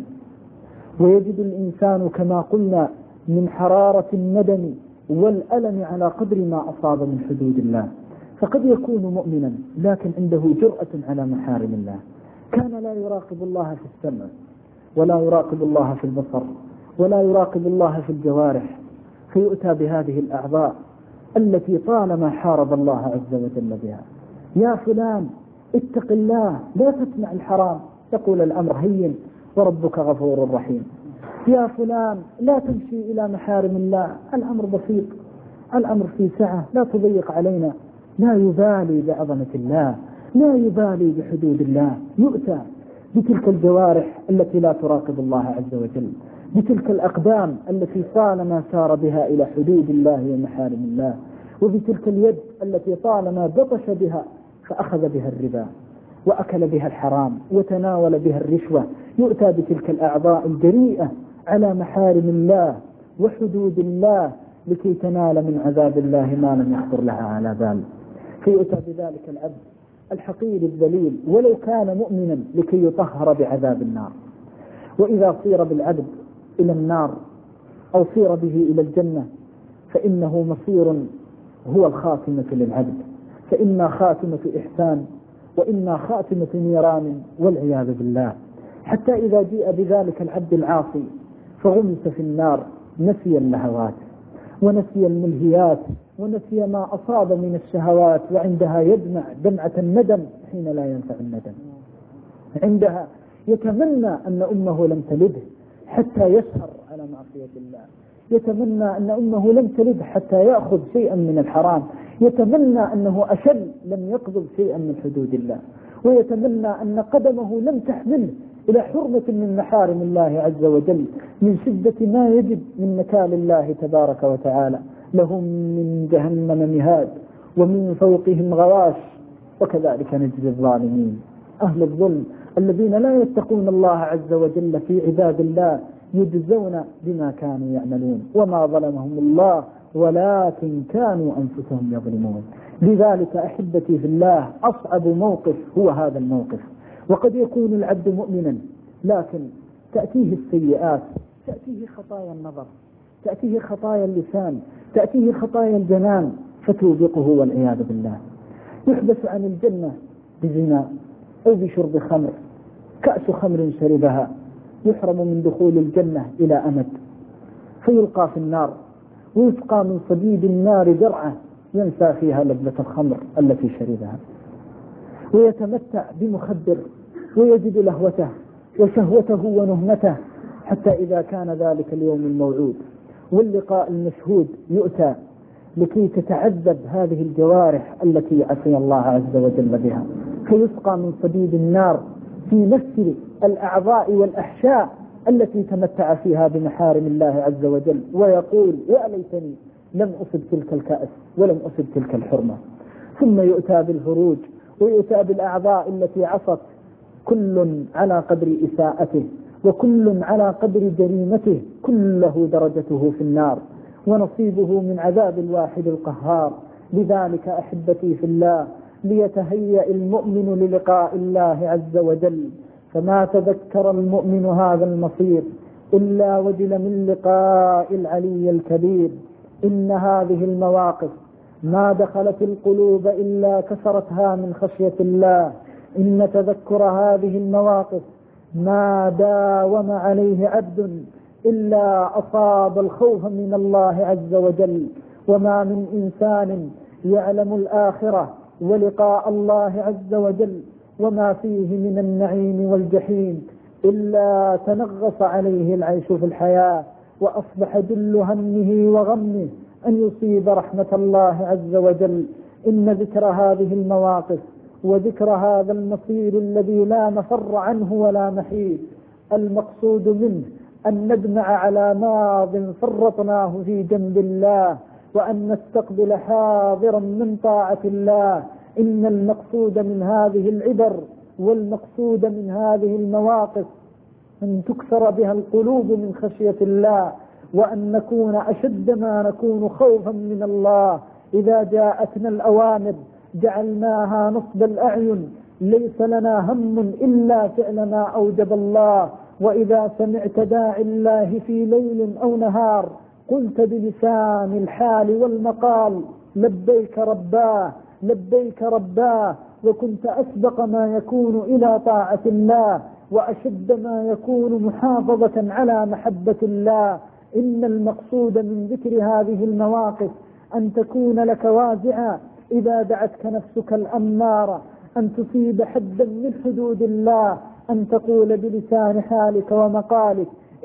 ويجد الإنسان كما قلنا من حرارة الندم والألم على قدر ما أصاب من حدود الله. فقد يكون مؤمنا لكن عنده جرأة على محارم الله، كان لا يراقب الله في السمع ولا يراقب الله في البصر ولا يراقب الله في الجوارح، فيؤتى بهذه الأعضاء التي طالما حارب الله عز وجل بها. يا فلان اتق الله لا تسمع الحرام، تقول الأمر هين وربك غفور رحيم. يا فلان لا تمشي إلى محارم الله، الأمر بسيط، الأمر في سعة، لا تضيق علينا. لا يبالي بعظمة الله، لا يبالي بحدود الله. يؤتى بتلك الجوارح التي لا تراقب الله عز وجل، بتلك الأقدام التي طالما سار بها إلى حدود الله ومحارم الله، وبتلك اليد التي طالما بطش بها فأخذ بها الربا وأكل بها الحرام وتناول بها الرشوة. يؤتى بتلك الأعضاء الجريئة على محارم الله وحدود الله لكي تنال من عذاب الله ما لم يخطر لها على بال. فيؤتى بذلك العبد الحقير الذليل ولو كان مؤمنا لكي يطهر بعذاب النار. وإذا صير بالعبد إلى النار أو صير به إلى الجنة فإنه مصير هو الخاتمة للعبد، فإما خاتمة إحسان وإما خاتمة نيران والعياذ بالله. حتى إذا جيء بذلك العبد العاصي فغمس في النار نسي اللهوات ونسي الملهيات ونسي ما أصاب من الشهوات، وعندها يدمع دمعة الندم حين لا ينفع الندم. عندها يتمنى أن أمه لم تلده حتى يسهر على معصية الله، يتمنى أن أمه لم تلد حتى يأخذ شيئا من الحرام، يتمنى أنه أشل لم يقبض شيئا من حدود الله، ويتمنى أن قدمه لم تحمله إلى حرمة من محارم الله عز وجل من شدة ما يجد من نكال الله تبارك وتعالى. لهم من جهنم مهاد ومن فوقهم غواش وكذلك نجزي الظالمين. أهل الظلم الذين لا يتقون الله عز وجل في عباد الله يجزون بما كانوا يعملون، وما ظلمهم الله ولكن كانوا أنفسهم يظلمون. لذلك أحبتي في الله أصعب موقف هو هذا الموقف. وقد يكون العبد مؤمنا لكن تأتيه السيئات، تأتيه خطايا النظر، تأتيه خطايا اللسان، تأتيه خطايا الجنان فتوبقه والعياذ بالله. يحبس عن الجنة بزنا أو بشرب خمر، كأس خمر شربها يحرم من دخول الجنة إلى أمد، فيلقى في النار ويسقى من صديد النار درعة ينسى فيها لذة الخمر التي شربها، ويتمتع بمخدر ويجد لهوته وشهوته ونهمته، حتى إذا كان ذلك اليوم الموعود واللقاء المشهود يؤتى لكي تتعذب هذه الجوارح التي عصي الله عز وجل بها، فيسقى من صديد النار في نفس الأعضاء والأحشاء التي تمتع فيها بمحارم الله عز وجل، ويقول: يا ليتني لم أصب تلك الكأس ولم أصب تلك الحرمة. ثم يؤتى بالفروج ويؤتى بالأعضاء التي عصت، كل على قدر إساءته وكل على قدر جريمته، كله درجته في النار. ونصيبه من عذاب الواحد القهار. لذلك أحبتي في الله، ليتهيأ المؤمن للقاء الله عز وجل، فما تذكر المؤمن هذا المصير إلا وجل من لقاء العلي الكبير. إن هذه المواقف ما دخلت القلوب إلا كسرتها من خشية الله. إن تذكر هذه المواقف ما داوم عليه عبد إلا أصاب الخوف من الله عز وجل. وما من إنسان يعلم الآخرة ولقاء الله عز وجل وما فيه من النعيم والجحيم إلا تنغص عليه العيش في الحياة، وأصبح جل همه وغمه أن يصيب رحمة الله عز وجل. إن ذكر هذه المواقف وذكر هذا المصير الذي لا مفر عنه ولا محيد، المقصود منه أن ندمع على ماض فرطناه في جنب الله، وأن نستقبل حاضرا من طاعة الله. إن المقصود من هذه العبر والمقصود من هذه المواقف أن تكسر بها القلوب من خشية الله، وأن نكون أشد ما نكون خوفا من الله. إذا جاءتنا الأوامر جعلناها نصب الأعين، ليس لنا هم إلا فعل ما أوجب الله. وإذا سمعت داعي الله في ليل أو نهار قلت بلسان الحال والمقال لبيك رباه لبيك رباه، وكنت أسبق ما يكون إلى طاعة الله وأشد ما يكون محافظة على محبة الله. إن المقصود من ذكر هذه المواقف أن تكون لك وازعا إذا دعتك نفسك الأمارة أن تصيب حدا من حدود الله، أن تقول بلسان حالك ومقالك: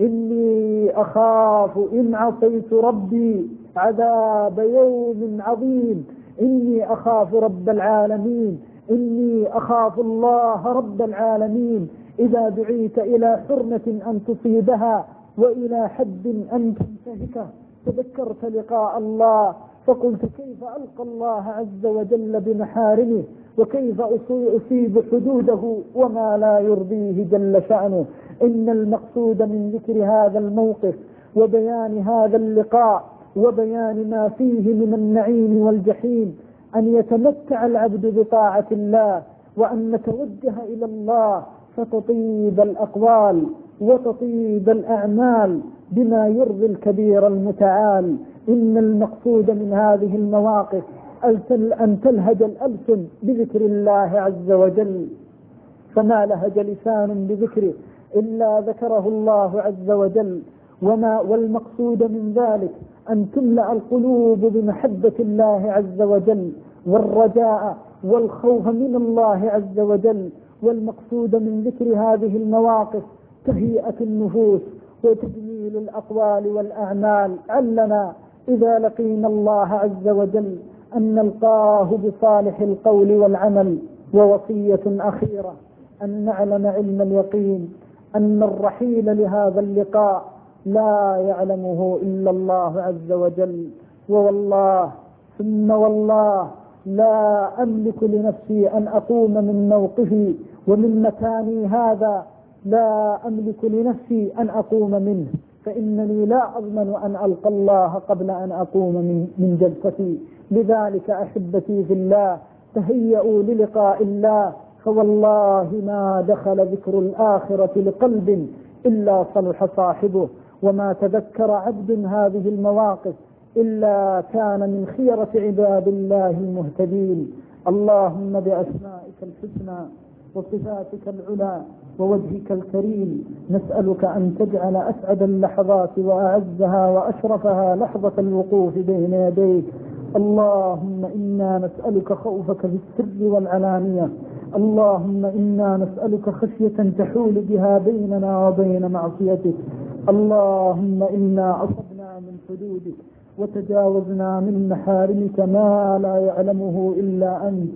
إني أخاف إن عصيت ربي عذاب يوم عظيم، إني أخاف رب العالمين، إني أخاف الله رب العالمين. إذا دعيت إلى حرمة أن تصيبها وإلى حد أن تنتهكه تذكرت لقاء الله فقلت: كيف ألقى الله عز وجل بمحارمه، وكيف أصيب حدوده وما لا يرضيه جل شأنه. إن المقصود من ذكر هذا الموقف وبيان هذا اللقاء وبيان ما فيه من النعيم والجحيم أن يتمتع العبد بطاعة الله، وأن نتوجه إلى الله فتطيب الأقوال وتطيب الأعمال بما يرضي الكبير المتعال. إن المقصود من هذه المواقف أن تلهج الألسن بذكر الله عز وجل، فما لهج لسان بذكره إلا ذكره الله عز وجل. والمقصود من ذلك أن تملأ القلوب بمحبة الله عز وجل والرجاء والخوف من الله عز وجل. والمقصود من ذكر هذه المواقف تهيئة النفوس وتجميل الأقوال والأعمال. علنا إذا لقينا الله عز وجل أن نلقاه بصالح القول والعمل. ووصية أخيرة أن نعلم علم اليقين أن الرحيل لهذا اللقاء لا يعلمه إلا الله عز وجل. ووالله ثم والله لا أملك لنفسي أن أقوم من موقفي ومن مكاني هذا، لا أملك لنفسي أن أقوم منه، فإنني لا أضمن أن ألقى الله قبل أن أقوم من جلستي. لذلك أحبتي في الله تهيئوا للقاء الله، فوالله ما دخل ذكر الآخرة لقلب إلا صلح صاحبه، وما تذكر عبد هذه المواقف إلا كان من خيرة عباد الله المهتدين. اللهم بأسمائك الحسنى وصفاتك العلى ووجهك الكريم نسألك أن تجعل أسعد اللحظات وأعزها وأشرفها لحظة الوقوف بين يديك. اللهم إنا نسألك خوفك في السر والعلانية. اللهم إنا نسألك خشية تحول بها بيننا وبين معصيتك. اللهم إنا أصبنا من حدودك وتجاوزنا من محارمك ما لا يعلمه إلا أنت.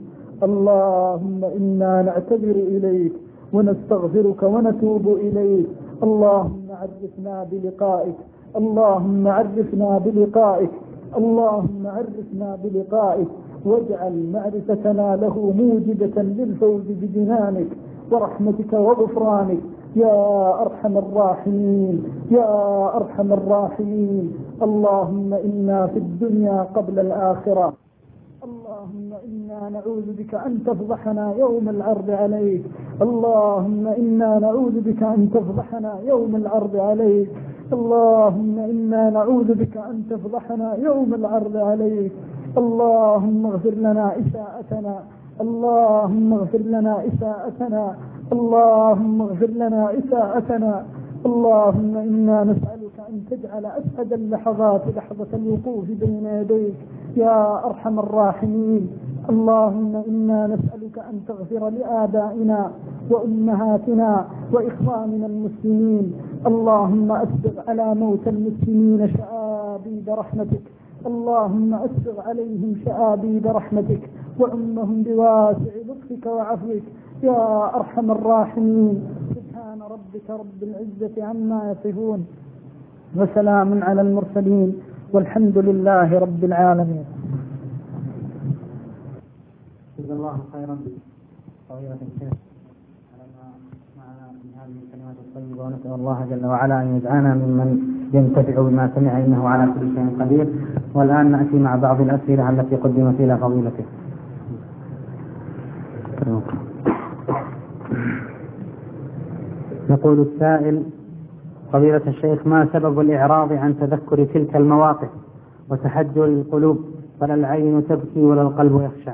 اللهم إنا نعتذر إليك ونستغفرك ونتوب إليك. اللهم عرفنا بلقائك، اللهم عرفنا بلقائك، اللهم عرفنا بلقائك، واجعل معرفتنا له موجبة للفوز بجنانك ورحمتك وغفرانك يا أرحم الراحمين، يا أرحم الراحمين. اللهم إنا في الدنيا قبل الآخرة. اللهم إنا نعوذ بك أن تفضحنا يوم العرض عليك. اللهم إنا نعوذ بك أن تفضحنا يوم العرض عليك. اللهم إنا نعوذ بك أن تفضحنا يوم العرض عليك. اللهم اغفر لنا إساءتنا. اللهم اغفر لنا إساءتنا. اللهم اغفر لنا إساءتنا. اللهم إنا نسألك أن تجعل أسعد اللحظات لحظة الوقوف بين يديك يا أرحم الراحمين. اللهم إنا نسألك أن تغفر لآبائنا وأمهاتنا وإخواننا المسلمين. اللهم أسبغ على موتى المسلمين شآبيب رحمتك. اللهم أسبغ عليهم شآبيب رحمتك وعمهم بواسع لطفك وعفوك يا أرحم الراحمين. سبحان ربك رب العزة عما يصفون وسلام على المرسلين والحمد لله رب العالمين. جزا الله خيرا فضيلة الشيخ على ما معنا من هذه الكلمات الطيبة، ونسأل الله جل وعلا أن يجعلنا ممن ينتفع بما سمع إنه على كل شيء قدير. والآن نأتي مع بعض الأسئلة التي قدمت إلى فضيلته. يقول السائل: فضيلة الشيخ، ما سبب الإعراض عن تذكر تلك المواقف وتحجر القلوب، فلا العين تبكي ولا القلب يخشع؟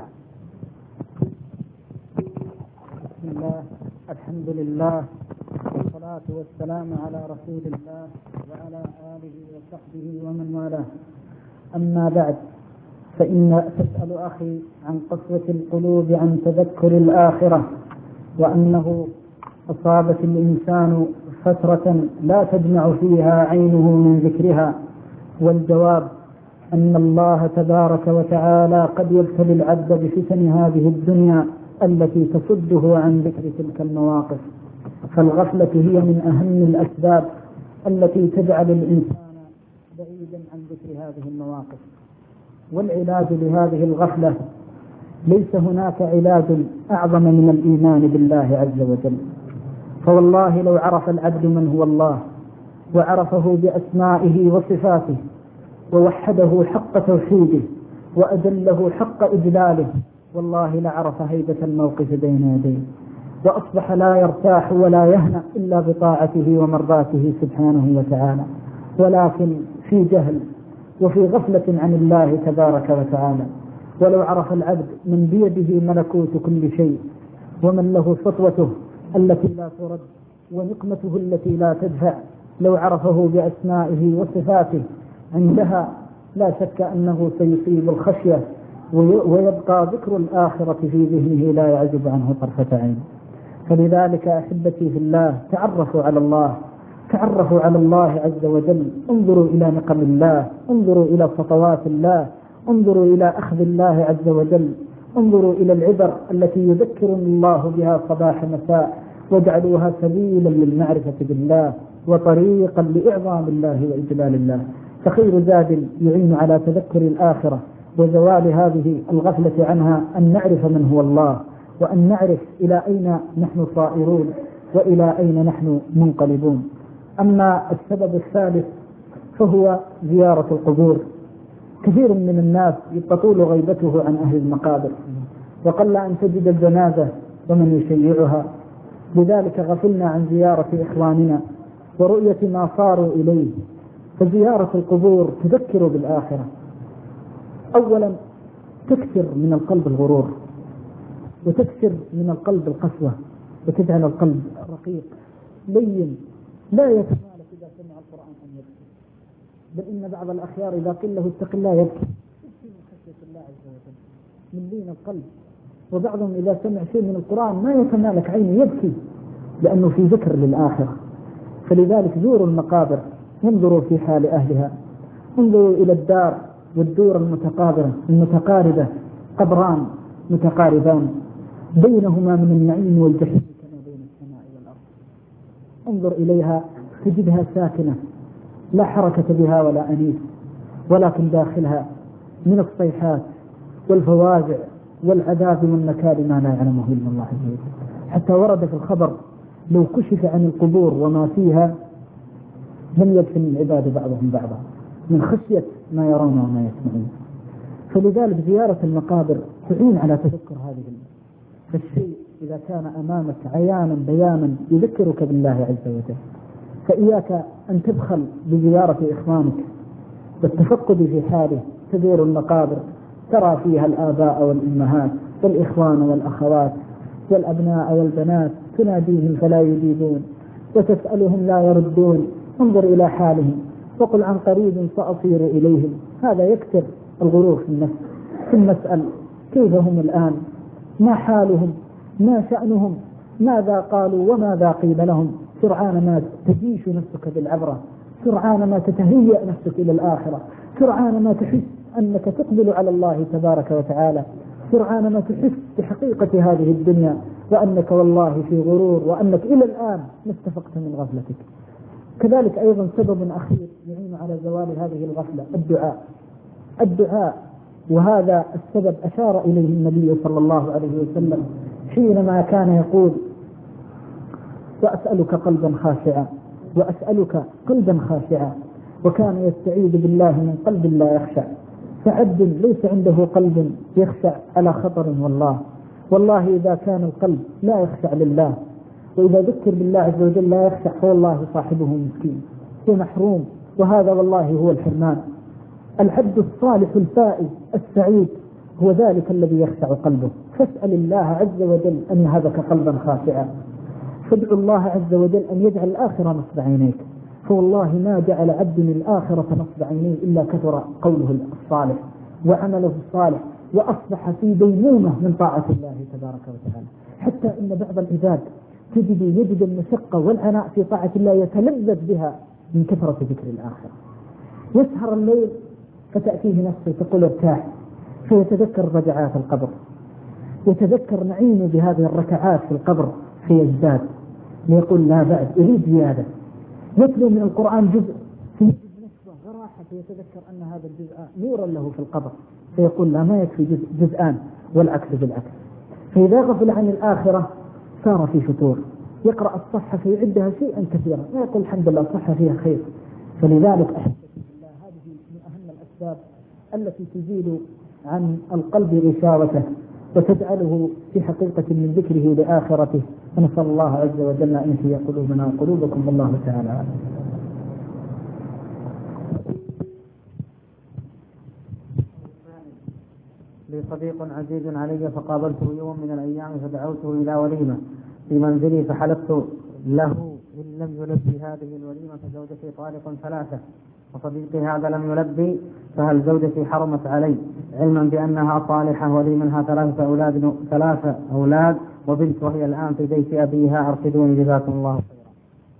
بسم الله، الحمد لله، والصلاة والسلام على رسول الله وعلى آله وصحبه ومن والاه. أما بعد، فإن تسأل أخي عن قسوة القلوب عن تذكر الآخرة، وأنه أصابت الإنسان فترة لا تجمع فيها عينه من ذكرها. والجواب أن الله تبارك وتعالى قد يبتلي العبد بفتن هذه الدنيا التي تصده عن ذكر تلك المواقف. فالغفلة هي من أهم الأسباب التي تجعل الإنسان بعيدا عن ذكر هذه المواقف. والعلاج لهذه الغفلة ليس هناك علاج أعظم من الإيمان بالله عز وجل. فوالله لو عرف العبد من هو الله وعرفه بأسمائه وصفاته ووحده حق توحيده وأجله حق إجلاله، والله لعرف هيبة الموقف بين يديه، وأصبح لا يرتاح ولا يهنأ إلا بطاعته ومرضاته سبحانه وتعالى، ولكن في جهل وفي غفلة عن الله تبارك وتعالى. ولو عرف العبد من بيده ملكوت كل شيء، ومن له سطوته التي لا ترد ونقمته التي لا تدفع، لو عرفه بأسمائه وصفاته، عندها لا شك أنه سيصيب الخشية، ويبقى ذكر الآخرة في ذهنه لا يعزب عنه طرفة عين. فلذلك أحبتي في الله، تعرفوا على الله، تعرفوا على الله عز وجل، انظروا إلى نقم الله، انظروا إلى خطوات الله، انظروا إلى أخذ الله عز وجل، انظروا إلى العبر التي يذكرني الله بها صباح مساء، واجعلوها سبيلا للمعرفة بالله وطريقا لإعظام الله وإجلال الله. فخير زاد يعين على تذكر الآخرة وزوال هذه الغفلة عنها أن نعرف من هو الله، وأن نعرف إلى أين نحن صائرون وإلى أين نحن منقلبون. أما السبب الثالث فهو زيارة القبور. كثير من الناس تطول غيبته عن أهل المقابر، وقل أن تجد الجنازة ومن يشيعها، لذلك غفلنا عن زيارة إخواننا ورؤية ما صاروا إليه. فزيارة القبور تذكر بالآخرة. أولا تكسر من القلب الغرور، وتكسر من القلب القسوة، وتجعل القلب رقيق لين لا يتمالك إذا سمع القرآن أن يبكي، بل إن بعض الأخيار إذا قيل له اتق الله يبكي من خشية الله عز وجل، من لين القلب. وبعضهم إذا سمع شيء من القرآن ما يتمالك عينه يبكي، لأنه في ذكر للآخرة. فلذلك زوروا المقابر، انظروا في حال أهلها، انظروا إلى الدار والدور المتقاربة، قبران متقاربان بينهما من النعيم والجحيم كما بين السماء والأرض. انظر إليها تجدها ساكنة لا حركة بها ولا أنيس، ولكن داخلها من الصيحات والفواجع والعذاب والنكال ما لا يعلمه إلا الله عز وجل. حتى ورد في الخبر لو كشف عن القبور وما فيها لم يدفن العباد بعضهم بعضا، من خشية ما يرون وما يسمعون. فلذلك زيارة المقابر تعين على تذكر هذه فالشيء إذا كان أمامك عيانا بيانا يذكرك بالله عز وجل، فإياك أن تبخل بزيارة إخوانك والتفقد في حاله. تزور المقابر ترى فيها الآباء والأمهات والإخوان والأخوات والأبناء والبنات، تناديهم فلا يجيبون وتسألهم لا يردون. انظر إلى حالهم وقل عن قريب سأصير إليهم. هذا يكثر الغرور في النفس. ثم اسأل كيف هم الآن، ما حالهم، ما شأنهم، ماذا قالوا وماذا قيل لهم. سرعان ما تجيش نفسك بالعبرة، سرعان ما تتهيأ نفسك إلى الآخرة، سرعان ما تحس أنك تقبل على الله تبارك وتعالى، سرعان ما تحس بحقيقة هذه الدنيا وأنك والله في غرور، وأنك إلى الآن ما استفقت من غفلتك. كذلك أيضا سبب أخير يعين على زوال هذه الغفلة الدعاء. وهذا السبب أشار إليه النبي صلى الله عليه وسلم حينما كان يقول: وأسألك قلبا خاشعا، وأسألك قلبا خاشعا. وكان يستعيذ بالله من قلب لا يخشع. فعبد ليس عنده قلب يخشع على خطر. والله إذا كان القلب لا يخشع لله، وإذا ذكر بالله عز وجل لا يخشع، فوالله صاحبه مسكين ومحروم، وهذا والله هو الحرمان. العبد الصالح الفائز السعيد هو ذلك الذي يخشع قلبه. فاسأل الله عز وجل أن يهبك قلبا خاشعا. فادعو الله عز وجل أن يجعل الآخرة نصب عينيك، فوالله ما جعل عبد الآخرة نصب عينيه إلا كثر قوله الصالح وعمله الصالح، وأصبح في ديمومة من طاعة الله تبارك وتعالى. حتى إن بعض العباد يجد المشقة والعناء في طاعة الله يتلذذ بها من كثرة ذكر الآخرة. يسهر الليل فتأتيه نفسه تقول ارتاح، فيتذكر رجعات القبر، يتذكر نعيمه بهذه الركعات في القبر فيزداد، ليقول لا بعد أريد زيادة. يتلو من القرآن جزء فيجد نفسه غراحة، فيتذكر أن هذا الجزء نورا له في القبر، فيقول لا ما يكفي جزءان، والعكس بالعكس. فإذا غفل عن الآخرة صار في فتور، يقرأ الصحة فيعدها شيئا كثيرا، ويقول الحمد لله الصحة فيها خير. فلذلك أحبتي بالله هذه من أهم الأسباب التي تزيل عن القلب غشاوته وتجعله في حقيقة من ذكره لآخرته. ونسأل الله عز وجل أن يحيي قلوبنا وقلوبكم، والله تعالى أعلم. لي صديق عزيز علي فقابلته يوم من الأيام فدعوته إلى وليمة في منزلي، فحلفت له إن لم يلبي هذه الوليمة فزوجتي طالق ثلاثة، وصديقي هذا لم يلبي، فهل زوجتي حرمت علي، علما بأنها صالحة ولي منها ثلاثة أولاد وبنت، وهي الآن في بيت أبيها. أرشدوني جزاكم الله خيرا.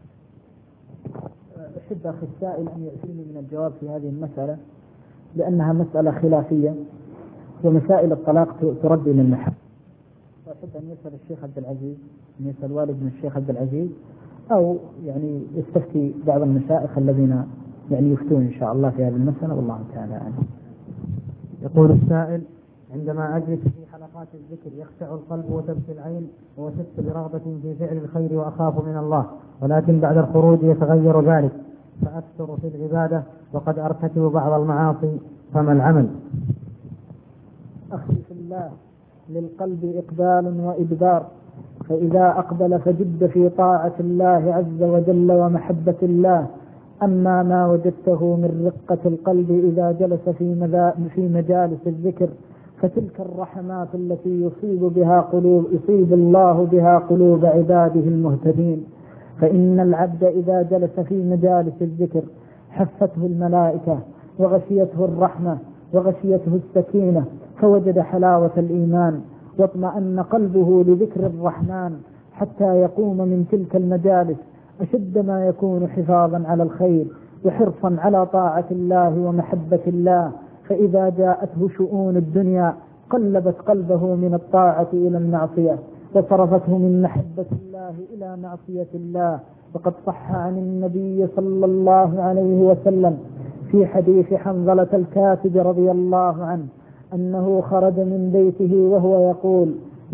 أحب أخي السائل أن يأتيني من الجواب في هذه المسألة، لأنها مسألة خلافية، ومسائل الطلاق ترد إلى المحل. وأحب أن يسأل الشيخ عبد العزيز، أن يسأل والد من الشيخ عبد العزيز، أو يعني يستفتي بعض المشايخ الذين يعني يفتون إن شاء الله في هذه المسألة، والله تعالى أعلم. يقول السائل: عندما أجلس في حلقات الذكر يخشع القلب وتبكي العين وأشد برغبة في فعل الخير وأخاف من الله، ولكن بعد الخروج يتغير ذلك فأكثر في العبادة وقد أرتكب بعض المعاصي، فما العمل؟ أخي في الله، للقلب إقبال وإدبار، فإذا أقبل فجد في طاعة الله عز وجل ومحبة الله. أما ما وجدته من رقة القلب إذا جلس في مجالس الذكر فتلك الرحمات التي يصيب الله بها قلوب عباده المهتدين. فإن العبد إذا جلس في مجالس الذكر حفته الملائكة وغشيته الرحمة وغشيته السكينة، فوجد حلاوة الإيمان واطمأن قلبه لذكر الرحمن، حتى يقوم من تلك المجالس أشد ما يكون حفاظا على الخير وحرصا على طاعة الله ومحبة الله. فإذا جاءته شؤون الدنيا قلبت قلبه من الطاعة إلى المعصية وصرفته من محبة الله إلى معصية الله. وقد صح عن النبي صلى الله عليه وسلم في حديث حنظلة الكاتب رضي الله عنه أنه خرج من بيته وهو يقول: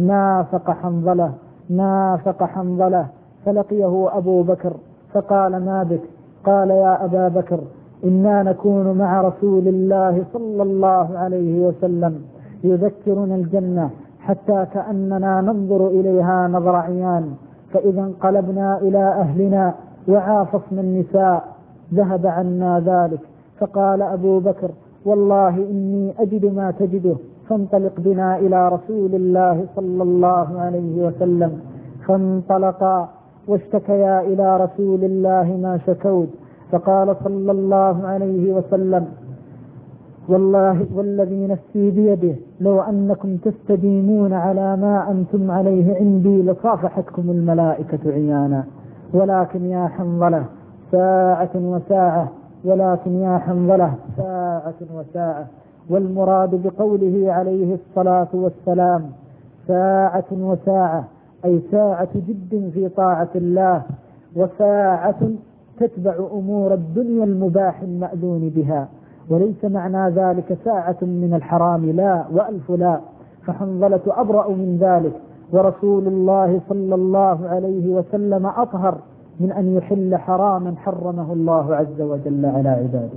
نافق حنظلة. فلقيه أبو بكر فقال: ما بك؟ قال: يا أبا بكر، إنا نكون مع رسول الله صلى الله عليه وسلم يذكرنا الجنة حتى كأننا ننظر إليها نظر عيان، فإذا انقلبنا إلى أهلنا وعافصنا النساء ذهب عنا ذلك. فقال أبو بكر: والله إني أجد ما تجده، فانطلق بنا إلى رسول الله صلى الله عليه وسلم. فانطلقا واشتكيا إلى رسول الله ما شكوت، فقال صلى الله عليه وسلم: والله والذي نفسي بيده لو أنكم تستديمون على ما أنتم عليه عندي لصافحتكم الملائكة عيانا، ولكن يا حنظلة ساعة وساعة، ولكن يا حنظلة ساعة وساعة. والمراد بقوله عليه الصلاة والسلام ساعة وساعة أي ساعة جد في طاعة الله، وساعة تتبع أمور الدنيا المباح المأذون بها، وليس معنى ذلك ساعة من الحرام، لا وألف لا، فحنظلة أبرأ من ذلك، ورسول الله صلى الله عليه وسلم أطهر من أن يحل حراما حرمه الله عز وجل على عباده.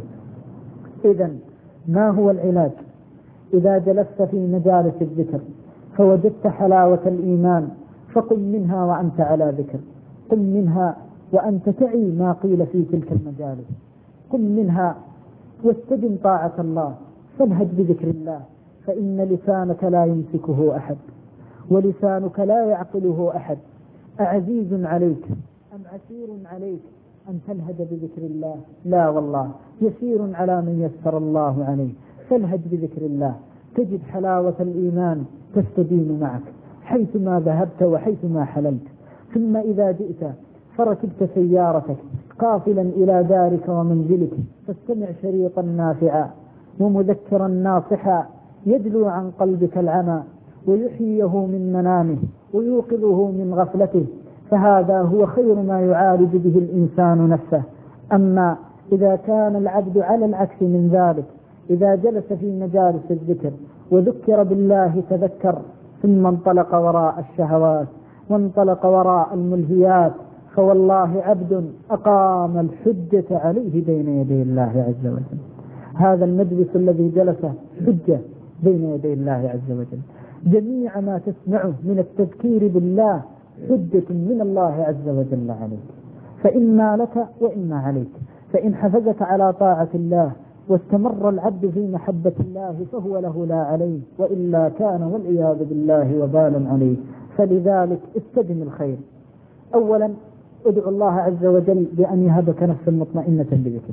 إذن ما هو العلاج؟ إذا جلست في مجالس الذكر فوجدت حلاوة الإيمان فقم منها وأنت على ذكر، قم منها وأنت تعي ما قيل في تلك المجالس، قم منها واستدم طاعة الله، فانهج بذكر الله، فإن لسانك لا يمسكه أحد، ولسانك لا يعقله أحد. أعزيز عليك أم عسير عليك أن تنهج بذكر الله؟ لا والله، يسير على من يسر الله عليه، فانهج بذكر الله تجد حلاوة الإيمان تستدين معك حيثما ذهبت وحيثما حللت. ثم إذا جئت فركبت سيارتك قافلا إلى دارك ومنزلك فاستمع شريطا نافعا ومذكرا ناصحا يدلو عن قلبك العمى ويحييه من منامه ويوقظه من غفلته، فهذا هو خير ما يعالج به الإنسان نفسه. أما إذا كان العبد على العكس من ذلك، إذا جلس في مجالس الذكر وذكر بالله تذكر، ثم انطلق وراء الشهوات وانطلق وراء الملهيات، فوالله عبد أقام الحجة عليه بين يدي الله عز وجل. هذا المجلس الذي جلسه حجة بين يدي الله عز وجل، جميع ما تسمعه من التذكير بالله حجة من الله عز وجل عليك، فإما لك وإما عليك. فإن حفظك على طاعة الله واستمر العبد في محبة الله فهو له لا عليه، وإلا كان والعياذ بالله وبالا عليه. فلذلك استدم الخير. أولا ادعو الله عز وجل بأن يهبك نفسا مطمئنة بذكره.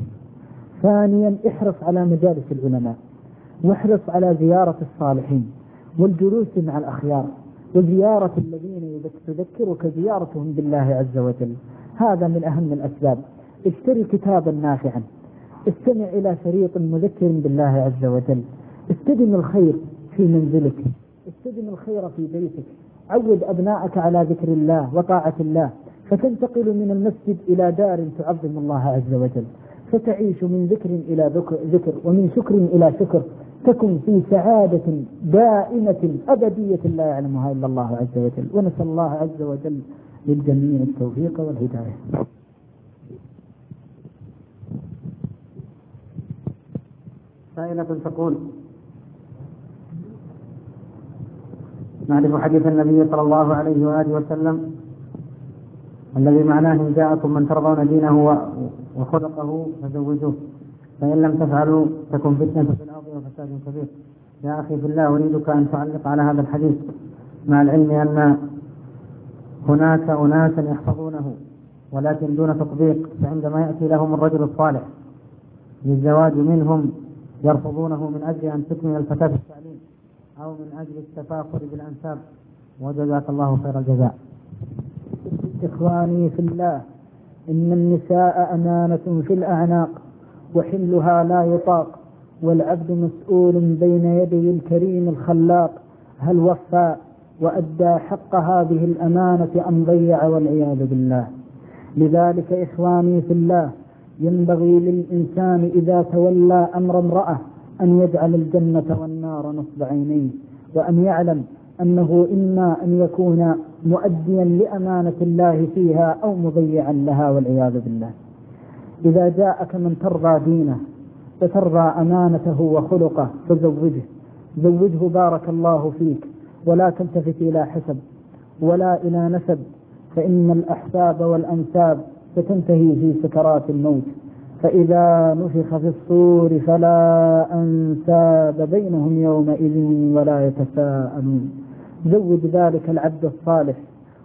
ثانيا احرص على مجالس العلماء، واحرص على زيارة الصالحين والجلوس مع الأخيار، وزيارة الذين تذكرك زيارتهم بالله عز وجل. هذا من أهم الأسباب. اشتري كتابا نافعا، استمع إلى شريط مذكر بالله عز وجل، استدم الخير في منزلك، استدم الخير في بيتك، عود أبناءك على ذكر الله وطاعة الله، فتنتقل من المسجد إلى دار تعظم الله عز وجل، فتعيش من ذكر إلى ذكر ومن شكر إلى شكر، تكن في سعادة دائمة أبدية لا يعلمها إلا الله عز وجل. ونسأل الله عز وجل للجميع التوفيق والهداية. سائلة تقول: نعرف حديث النبي صلى الله عليه وآله وسلم الذي معناه: إن جاءكم من ترضون دينه وخلقه فزوجوه، فإن لم تفعلوا تكن فتنة في الأرض وفساد كبير. يا أخي في الله، أريدك أن تعلق على هذا الحديث، مع العلم أن هناك أناسا يحفظونه ولكن دون تطبيق، فعندما يأتي لهم الرجل الصالح للزواج منهم يرفضونه من أجل أن تكمل الفتاة التعليم أو من أجل التفاخر بالأنساب. وجزاك الله خير الجزاء. إخواني في الله، إن النساء أمانة في الأعناق وحملها لا يطاق، والعبد مسؤول بين يدي الكريم الخلاق، هل وفى وأدى حق هذه الأمانة أم ضيع والعياذ بالله. لذلك إخواني في الله، ينبغي للإنسان إذا تولى أمر امرأة أن يجعل الجنة والنار نصب عينيه، وأن يعلم أنه إما أن يكون مؤديا لأمانة الله فيها أو مضيعا لها والعياذ بالله. إذا جاءك من ترضى دينه وترضى أمانته وخلقه زوجه بارك الله فيك، ولا تلتفت إلى حسب ولا إلى نسب، فإن الأحساب والأنساب ستنتهي في سكرات الموت. فإذا نفخ في الصور فلا أنساب بينهم يومئذ ولا يتساءلون. زوج ذلك العبد الصالح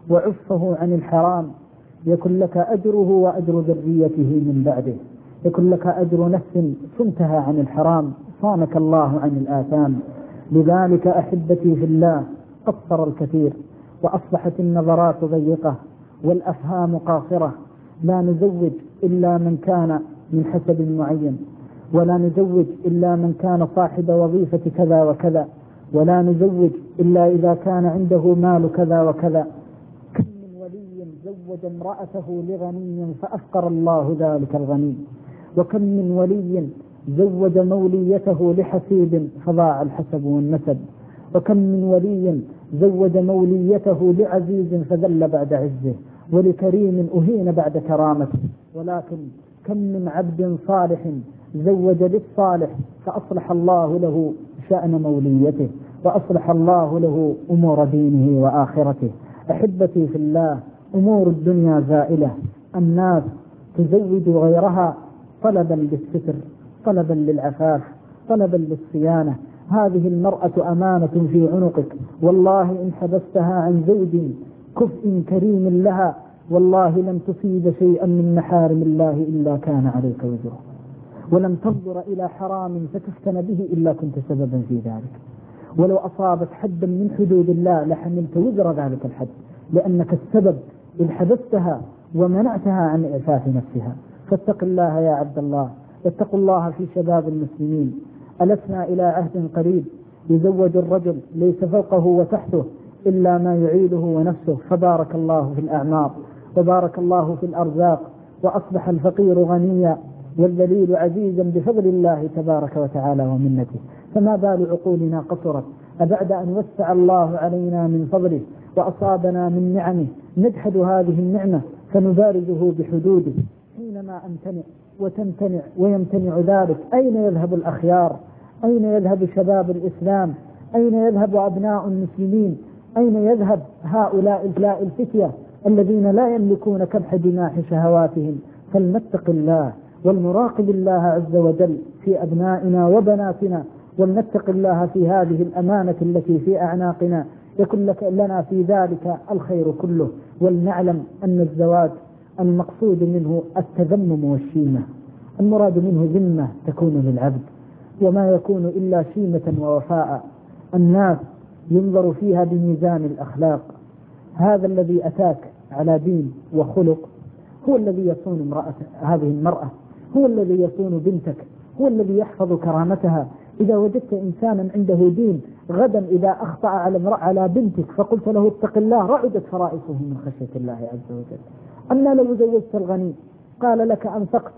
وعفه عن الحرام، يكن لك أجره وأجر ذريته من بعده، يكن لك أجر نفس صنتها عن الحرام صانك الله عن الآثام. لذلك أحبتي في الله قصر الكثير، وأصبحت النظرات ضيقة والأفهام قاصرة. لا نزوج إلا من كان من حسب معين، ولا نزوج إلا من كان صاحب وظيفة كذا وكذا، ولا نزوج إلا إذا كان عنده مال كذا وكذا. كم من ولي زوج امرأته لغني فأفقر الله ذلك الغني، وكم من ولي زوج موليته لحسيب فضاع الحسب والنسب، وكم من ولي زوج موليته لعزيز فذل بعد عزه، ولكريم أهين بعد كرامته. ولكن كم من عبد صالح زوج للصالح فأصلح الله له شأن موليته، وأصلح الله له أمور دينه وآخرته. أحبتي في الله، أمور الدنيا زائلة، الناس تزوج غيرها طلبا للستر، طلبا للعفاف، طلبا للصيانة. هذه المرأة أمانة في عنقك، والله إن حبستها عن زوج كفء كريم لها والله لم تصيب شيئا من محارم الله إلا كان عليك وزره، ولم تنظر إلى حرام فتفتن به إلا كنت سببا في ذلك، ولو أصابت حدا من حدود الله لحملت وزر ذلك الحد، لأنك السبب إن حبستها ومنعتها عن إعفاف نفسها. فاتق الله يا عبد الله، اتقوا الله في شباب المسلمين. ألسنا إلى عهد قريب يزوج الرجل ليس فوقه وتحته إلا ما يعيده ونفسه، فبارك الله في الأعمار وبارك الله في الأرزاق، وأصبح الفقير غنيا والذليل عزيزا بفضل الله تبارك وتعالى ومنته. فما بال عقولنا قصرت أبعد أن وسع الله علينا من فضله وأصابنا من نعمه نجحد هذه النعمة فنبارزه بحدوده. حينما أمتنع وتمتنع ويمتنع ذلك، أين يذهب الأخيار؟ أين يذهب شباب الإسلام؟ أين يذهب أبناء المسلمين؟ أين يذهب هؤلاء الفتية الذين لا يملكون كبح جناح شهواتهم؟ فلنتق الله ولنراقب الله عز وجل في أبنائنا وبناتنا، ولنتق الله في هذه الأمانة التي في أعناقنا، يكن لنا في ذلك الخير كله. ولنعلم أن الزواج المقصود منه التذمم والشيمة، المراد منه ذمة تكون للعبد، وما يكون إلا شيمة ووفاء. الناس ينظر فيها بميزان الأخلاق. هذا الذي أتاك على دين وخلق هو الذي يصون هذه المرأة، هو الذي يصون بنتك، هو الذي يحفظ كرامتها. إذا وجدت إنسانا عنده دين غدا إذا أخطأ على بنتك فقلت له اتق الله رعدت فرائصه من خشية الله عز وجل. أما لو زوجت الغني قال لك أنفقت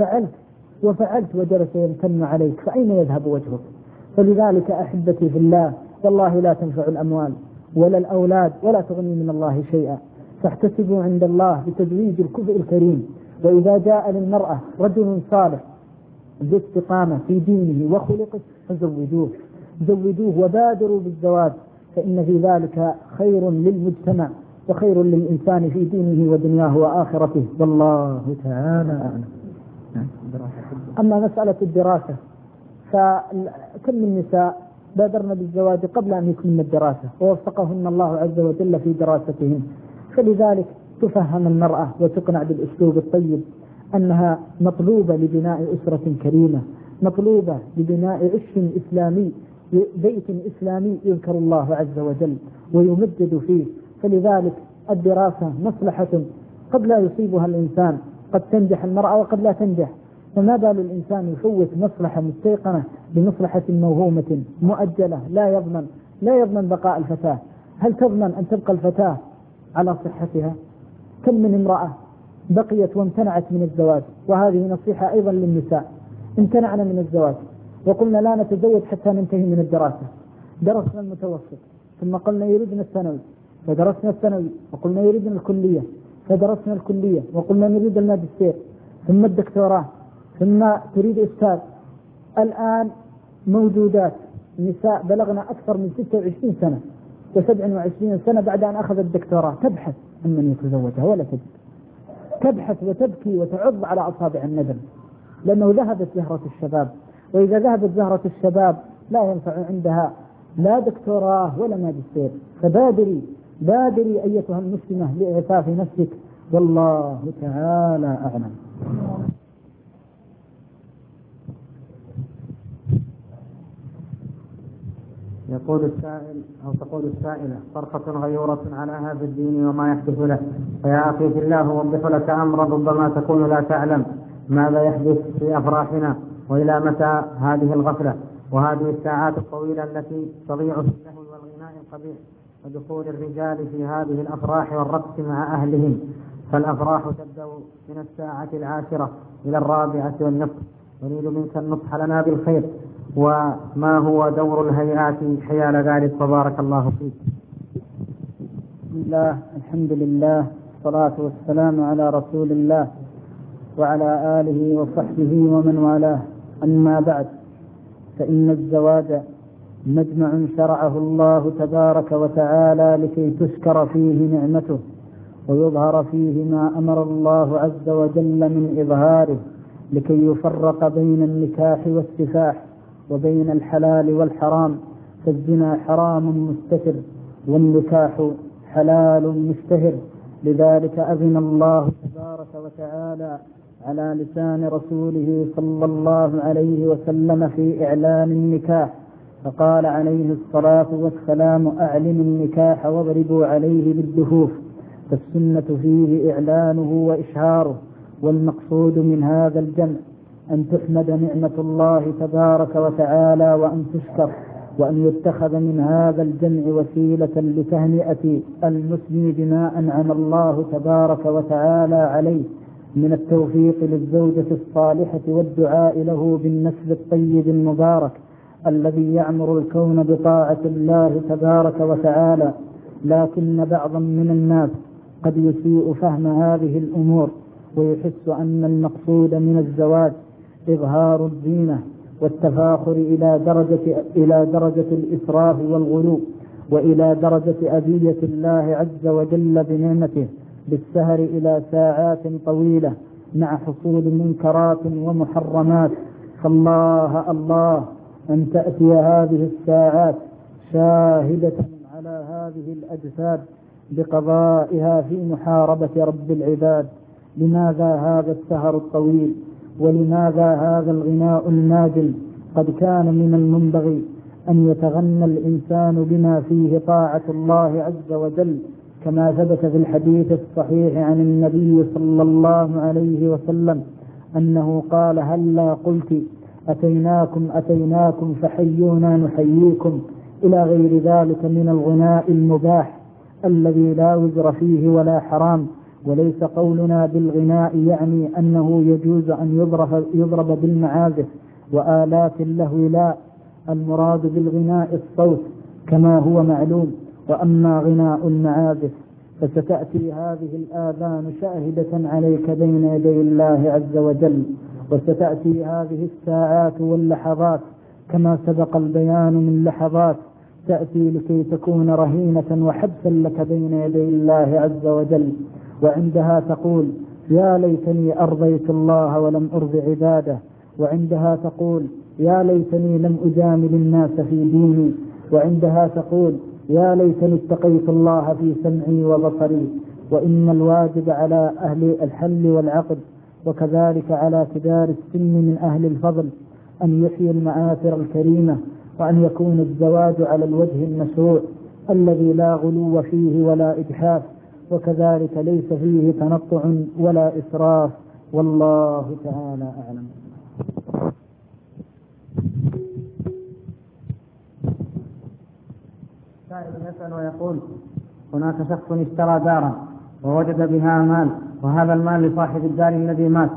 وفعلت وجلس يمتن عليك، فأين يذهب وجهك؟ فلذلك أحبتي في الله، والله لا تنفع الأموال ولا الأولاد ولا تغني من الله شيئا، فاحتسبوا عند الله بتزويج الكفء الكريم. وإذا جاء للمرأة رجل صالح ذو استقامة في دينه وخلقه فزوجوه وبادروا بالزواج، فإن في ذلك خير للمجتمع وخير للإنسان في دينه ودنياه وآخرته، والله تعالى أعلم. أما مسألة الدراسة، فكم من نساء بادرن بالزواج قبل أن يكملن الدراسة ووفقهن الله عز وجل في دراستهن. فلذلك تفهم المرأة وتقنع بالأسلوب الطيب أنها مطلوبة لبناء أسرة كريمة، مطلوبة لبناء عش إسلامي، بيت إسلامي يذكر الله عز وجل ويمجد فيه. فلذلك الدراسة مصلحة قد لا يصيبها الإنسان، قد تنجح المرأة وقد لا تنجح، فما بال الإنسان يفوت مصلحة مستيقنة بمصلحة موهومة مؤجلة لا يضمن بقاء الفتاة. هل تضمن أن تبقى الفتاة على صحتها؟ كم من امرأة بقيت وامتنعت من الزواج، وهذه نصيحة أيضا للنساء، امتنعنا من الزواج وقلنا لا نتزوج حتى ننتهي من الدراسة. درسنا المتوسط ثم قلنا يريدنا الثانوي، فدرسنا الثانوي وقلنا يريدنا الكلية، فدرسنا الكلية وقلنا نريد الماجستير، ثم الدكتوراه، ثم تريد أستاذ. الآن موجودات نساء بلغنا أكثر من 26 سنة و27 سنة بعد أن أخذ الدكتوراه تبحث عن من يتزوجها ولا تجد، تبحث وتبكي وتعض على أصابع الندم، لأنه ذهبت زهرة الشباب، وإذا ذهبت زهرة الشباب لا ينفع عندها لا دكتوراه ولا ماجستير. فبادري أيتها المسلمة لإعفاف نفسك، والله تعالى أعلم. يقول السائل أو تقول السائلة: فرقة غيورة على هذا الدين وما يحدث له، فيا أخي في الله أوضح لك أمرا ربما تكون لا تعلم ماذا يحدث في أفراحنا، وإلى متى هذه الغفلة وهذه الساعات الطويلة التي تضيع في اللهو والغناء القبيح، ودخول الرجال في هذه الأفراح والرقص مع أهلهم. فالأفراح تبدأ من الساعة 10 إلى 4 والنصف. نريد منك النصح لنا بالخير، وما هو دور الهيئات حيال ذلك؟ وبارك الله فيك. بسم الله، الحمد لله، والصلاة والسلام على رسول الله وعلى آله وصحبه ومن والاه. أما بعد، فإن الزواج مجمع شرعه الله تبارك وتعالى لكي تشكر فيه نعمته ويظهر فيه ما أمر الله عز وجل من إظهاره، لكي يفرق بين النكاح والسفاح وبين الحلال والحرام. فالزنا حرام مستتر والنكاح حلال مشتهر. لذلك أذن الله تبارك وتعالى على لسان رسوله صلى الله عليه وسلم في إعلان النكاح، فقال عليه الصلاة والسلام: أعلنوا النكاح واضربوا عليه بالدفوف. فالسنة فيه إعلانه وإشهاره، والمقصود من هذا الجمع أن تحمد نعمة الله تبارك وتعالى وأن تشكر، وأن يتخذ من هذا الجمع وسيلة لتهنئة المسلم بما أنعم الله تبارك وتعالى عليه من التوفيق للزوجة الصالحة والدعاء له بالنسل الطيب المبارك الذي يعمر الكون بطاعة الله تبارك وتعالى. لكن بعضا من الناس قد يسيء فهم هذه الأمور، ويحس أن المقصود من الزواج إظهار الزينة والتفاخر إلى درجة الإسراف والغلو، وإلى درجة أذية الله عز وجل بنعمته بالسهر إلى ساعات طويلة مع حصول منكرات ومحرمات. فالله أن تأتي هذه الساعات شاهدة على هذه الأجساد بقضائها في محاربة رب العباد. لماذا هذا السهر الطويل؟ ولماذا هذا الغناء الناجم؟ قد كان من المنبغي أن يتغنى الإنسان بما فيه طاعة الله عز وجل، كما ثبت في الحديث الصحيح عن النبي صلى الله عليه وسلم أنه قال: هلا قلت أتيناكم فحيونا نحييكم، إلى غير ذلك من الغناء المباح الذي لا وزر فيه ولا حرام. وليس قولنا بالغناء يعني أنه يجوز أن يضرب بالمعازف وآلات اللهو، لا، المراد بالغناء الصوت كما هو معلوم. وأما غناء المعازف فستأتي هذه الآذان شاهدة عليك بين يدي الله عز وجل، وستأتي هذه الساعات واللحظات كما سبق البيان من لحظات تأتي لكي تكون رهينة وحبسا لك بين يدي الله عز وجل. وعندها تقول: يا ليتني أرضيت الله ولم أرض عباده. وعندها تقول: يا ليتني لم أجامل الناس في ديني. وعندها تقول: يا ليتني اتقيت الله في سمعي وبصري. وإن الواجب على أهل الحل والعقد وكذلك على كبار السن من أهل الفضل أن يحيي المآثر الكريمة، وأن يكون الزواج على الوجه المشروع الذي لا غلو فيه ولا إجحاف، وكذلك ليس فيه تنطع ولا إسراف. والله تعالى أعلم. سائل يسأل ويقول: هناك شخص اشترى دارا ووجد بها مال، وهذا المال لصاحب الدار الذي مات،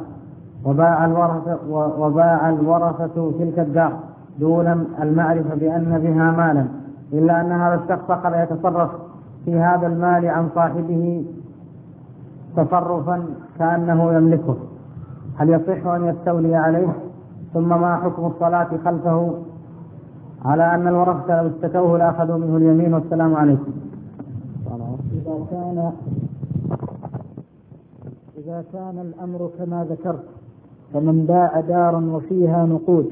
وباع الورثة تلك الدار دون المعرفة بأن بها مالا، إلا أن هذا الشخص قد يتصرف في هذا المال عن صاحبه تصرفا كأنه يملكه. هل يصح أن يستولي عليه؟ ثم ما حكم الصلاة خلفه على أن الورثة لو استكوه لأخذوا منه اليمين؟ والسلام عليكم. إذا كان الأمر كما ذكرت، فمن باع دارا وفيها نقود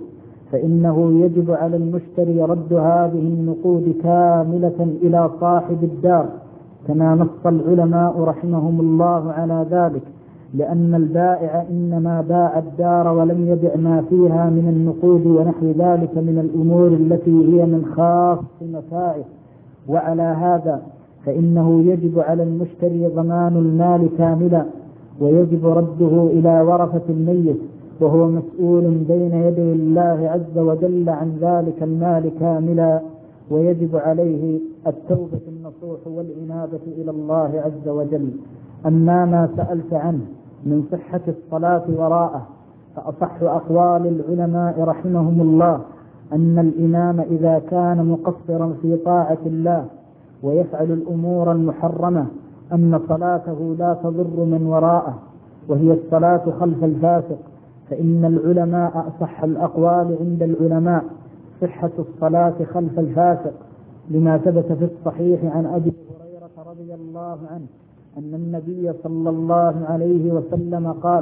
فإنه يجب على المشتري رد هذه النقود كاملة إلى صاحب الدار، كما نص العلماء رحمهم الله على ذلك، لأن البائع إنما باع الدار ولم يبع ما فيها من النقود ونحو ذلك من الأمور التي هي من خاص متاعه. وعلى هذا فإنه يجب على المشتري ضمان المال كاملا، ويجب رده إلى ورثة الميت، وهو مسؤول بين يدي الله عز وجل عن ذلك المال كاملا، ويجب عليه التوبة النصوح والإنابة إلى الله عز وجل. أما ما سألت عنه من صحة الصلاة وراءه، فأصح أقوال العلماء رحمهم الله أن الإمام إذا كان مقصرا في طاعة الله ويفعل الأمور المحرمة أن صلاته لا تضر من وراءه، وهي الصلاة خلف الفاسق. فإن العلماء أصح الأقوال عند العلماء صحة الصلاة خلف الفاسق، لما ثبت في الصحيح عن أبي هريرة رضي الله عنه أن النبي صلى الله عليه وسلم قال: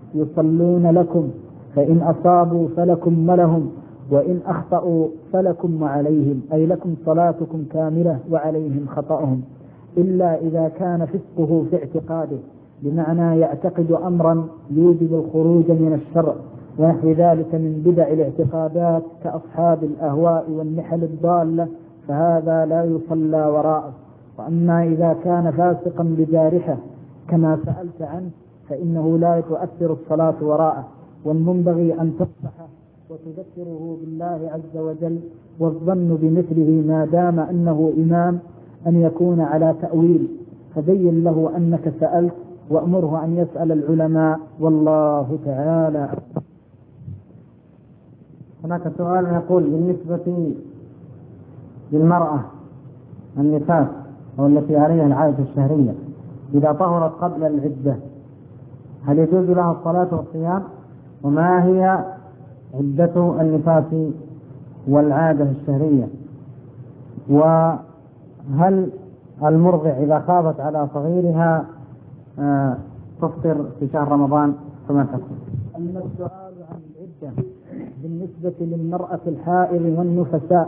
يصلون لكم فإن أصابوا فلكم ولهم، وإن أخطأوا فلكم وعليهم، أي لكم صلاتكم كاملة وعليهم خطأهم، إلا إذا كان فسقه في اعتقاده، بمعنى يعتقد أمرا يوجب الخروج من الشرع ونحو ذلك من بدع الاعتقادات كأصحاب الأهواء والنحل الضالة، فهذا لا يصلى وراءه. وأما إذا كان فاسقا بجارحه كما سألت عنه فإنه لا تؤثر الصلاة وراءه، والمنبغي أن تنصحه وتذكره بالله عز وجل، والظن بمثله ما دام أنه إمام أن يكون على تأويل، فبين له أنك سألت وأمره أن يسأل العلماء، والله تعالى. هناك سؤال يقول: بالنسبة للمرأة النفاس والتي عليها العادة الشهرية إذا طهرت قبل العدة، هل يجوز لها الصلاة والصيام؟ وما هي عدة النفاس والعادة الشهرية؟ وهل المرضع إذا خافت على صغيرها تفطر في شهر رمضان؟ فما تفطر؟ أما السؤال عن العدة بالنسبة للمرأة الحائض والنفساء،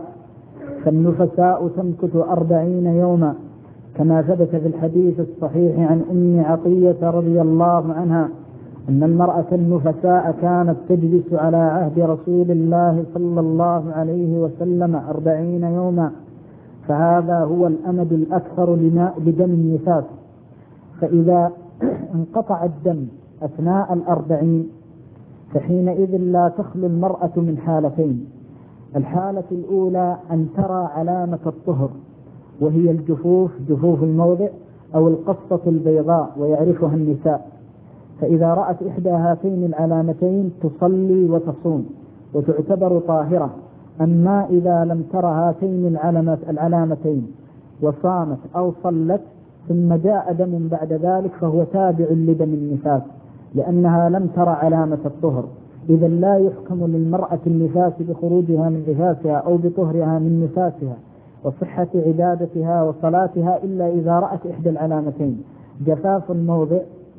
فالنفساء تمكث 40 يوما، كما ثبت في الحديث الصحيح عن أم عطية رضي الله عنها أن المرأة النفساء كانت تجلس على عهد رسول الله صلى الله عليه وسلم 40 يوما، فهذا هو الأمد الأكثر لدم النفاس. فإذا انقطع الدم أثناء 40 فحينئذ لا تخلو المرأة من حالتين: الحالة الأولى أن ترى علامة الطهر، وهي الجفوف، جفوف الموضع، أو القصة البيضاء ويعرفها النساء، فإذا رأت إحدى هاتين العلامتين تصلي وتصوم وتعتبر طاهرة. أما إذا لم تر هاتين العلامتين وصامت أو صلت ثم جاء دم بعد ذلك فهو تابع لدم النفاس، لأنها لم تر علامة الطهر. إذا لا يحكم للمرأة النفاس بخروجها من نفاسها أو بطهرها من نفاسها وصحة عبادتها وصلاتها إلا إذا رأت إحدى العلامتين: جفاف الموضع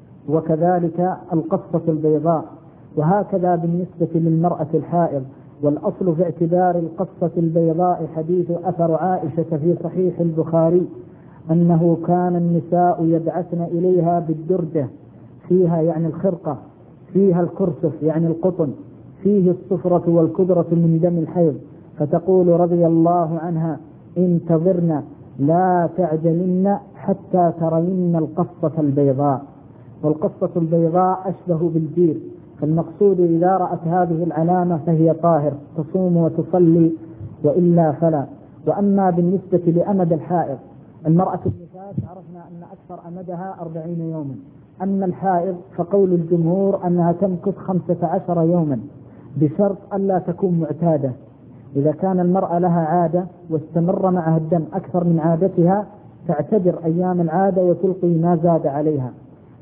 وكذلك القصة البيضاء. وهكذا بالنسبة للمرأة الحائض. والأصل في اعتبار القصة البيضاء حديث أثر عائشة في صحيح البخاري أنه كان النساء يبعثن إليها بالدردة، فيها يعني الخرقة، فيها الكرسف يعني القطن، فيه الصفرة والكدرة من دم الحيض، فتقول رضي الله عنها: انتظرن لا تعجلن حتى ترين القصة البيضاء. والقصة البيضاء أشبه بالجير، فالمقصود إذا رأت هذه العلامة فهي طاهر، تصوم وتصلي، وإلا فلا. وأما بالنسبة لأمد الحائض، المرأة النفاس عرفنا أن أكثر أمدها 40 يوما. أما الحائض فقول الجمهور أنها تمكث 15 يوما، بشرط ألا تكون معتادة. إذا كان المرأة لها عادة واستمر معها الدم أكثر من عادتها تعتبر أيام العادة وتلقي ما زاد عليها.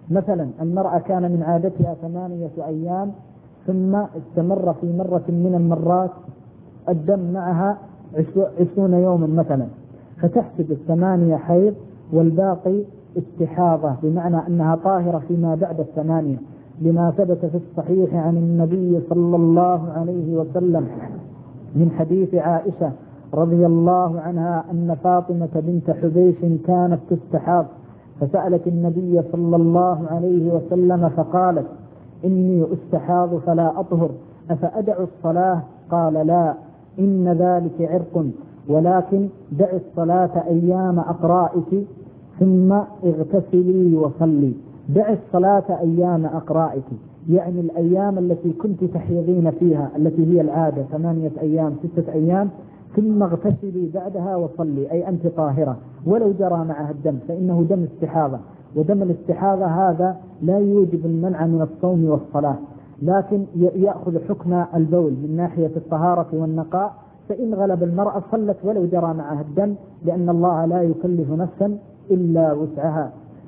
مثلا المرأة كان من عادتها 8 أيام ثم استمر في مرة من المرات الدم معها 20 يوما مثلا، فتحسب 8 حيض والباقي استحاضة، بمعنى أنها طاهرة فيما بعد 8، لما ثبت في الصحيح عن النبي صلى الله عليه وسلم من حديث عائشة رضي الله عنها أن فاطمة بنت حبيش كانت تستحاض، فسألت النبي صلى الله عليه وسلم فقالت: إني أستحاض فلا أطهر، أفأدع الصلاة؟ قال: لا، إن ذلك عرق، ولكن دع الصلاة أيام أقرائك ثم اغتسلي وصلي. دع الصلاة أيام أقرائك، يعني الأيام التي كنت تحيضين فيها التي هي العادة 8 أيام 6 أيام، ثم اغتسلي بعدها وصلي، أي أنت طاهرة ولو جرى معها الدم، فإنه دم استحاضة، ودم الاستحاضة هذا لا يوجب المنع من الصوم والصلاة، لكن يأخذ حكم البول من ناحية الطهارة والنقاء، فإن غلب المرأة صلت ولو جرى معها الدم، لأن الله لا يكلف نفسا إلا وسعها.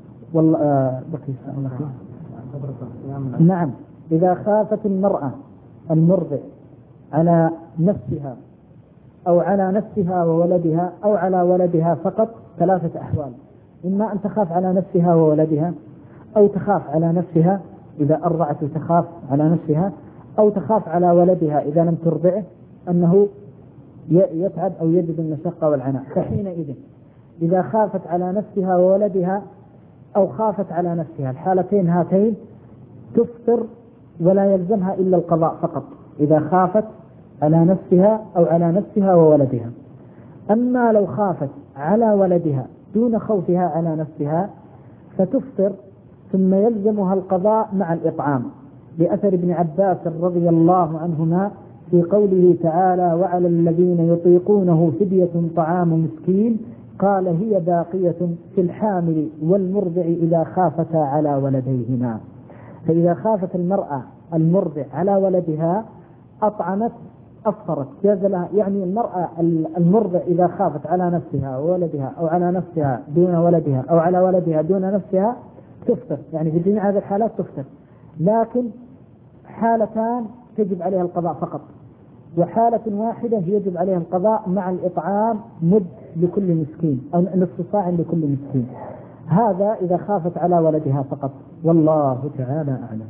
نعم. إذا خافت المرأة المرضع على نفسها أو على نفسها وولدها أو على ولدها فقط 3 أحوال: إما أن تخاف على نفسها وولدها، أو تخاف على نفسها إذا أرضعت تخاف على نفسها، أو تخاف على ولدها إذا لم ترضعه أنه يتعب أو يجد المشقة والعناء. فحينئذ إذا خافت على نفسها وولدها أو خافت على نفسها، الحالتين هاتين تفطر ولا يلزمها إلا القضاء فقط، إذا خافت على نفسها أو على نفسها وولدها. أما لو خافت على ولدها دون خوفها على نفسها فتفطر، ثم يلزمها القضاء مع الإطعام، لأثر ابن عباس رضي الله عنهما في قوله تعالى: وعلى الذين يطيقونه فدية طعام مسكين، قال: هي باقية في الحامل والمرضع إذا خافتا على ولديهما. فإذا خافت المرأة المرضع على ولدها أطعمت أفطرت، جاز لها. يعني المرأة المرضع إذا خافت على نفسها وولدها أو على نفسها دون ولدها أو على ولدها دون نفسها تفطر، يعني في جميع هذه الحالات تفطر، لكن حالتان تجب عليها القضاء فقط، وحالة واحدة يجب عليها القضاء مع الإطعام مد لكل مسكين أو نصف صاع لكل مسكين. هذا إذا خافت على ولدها فقط، والله تعالى أعلم.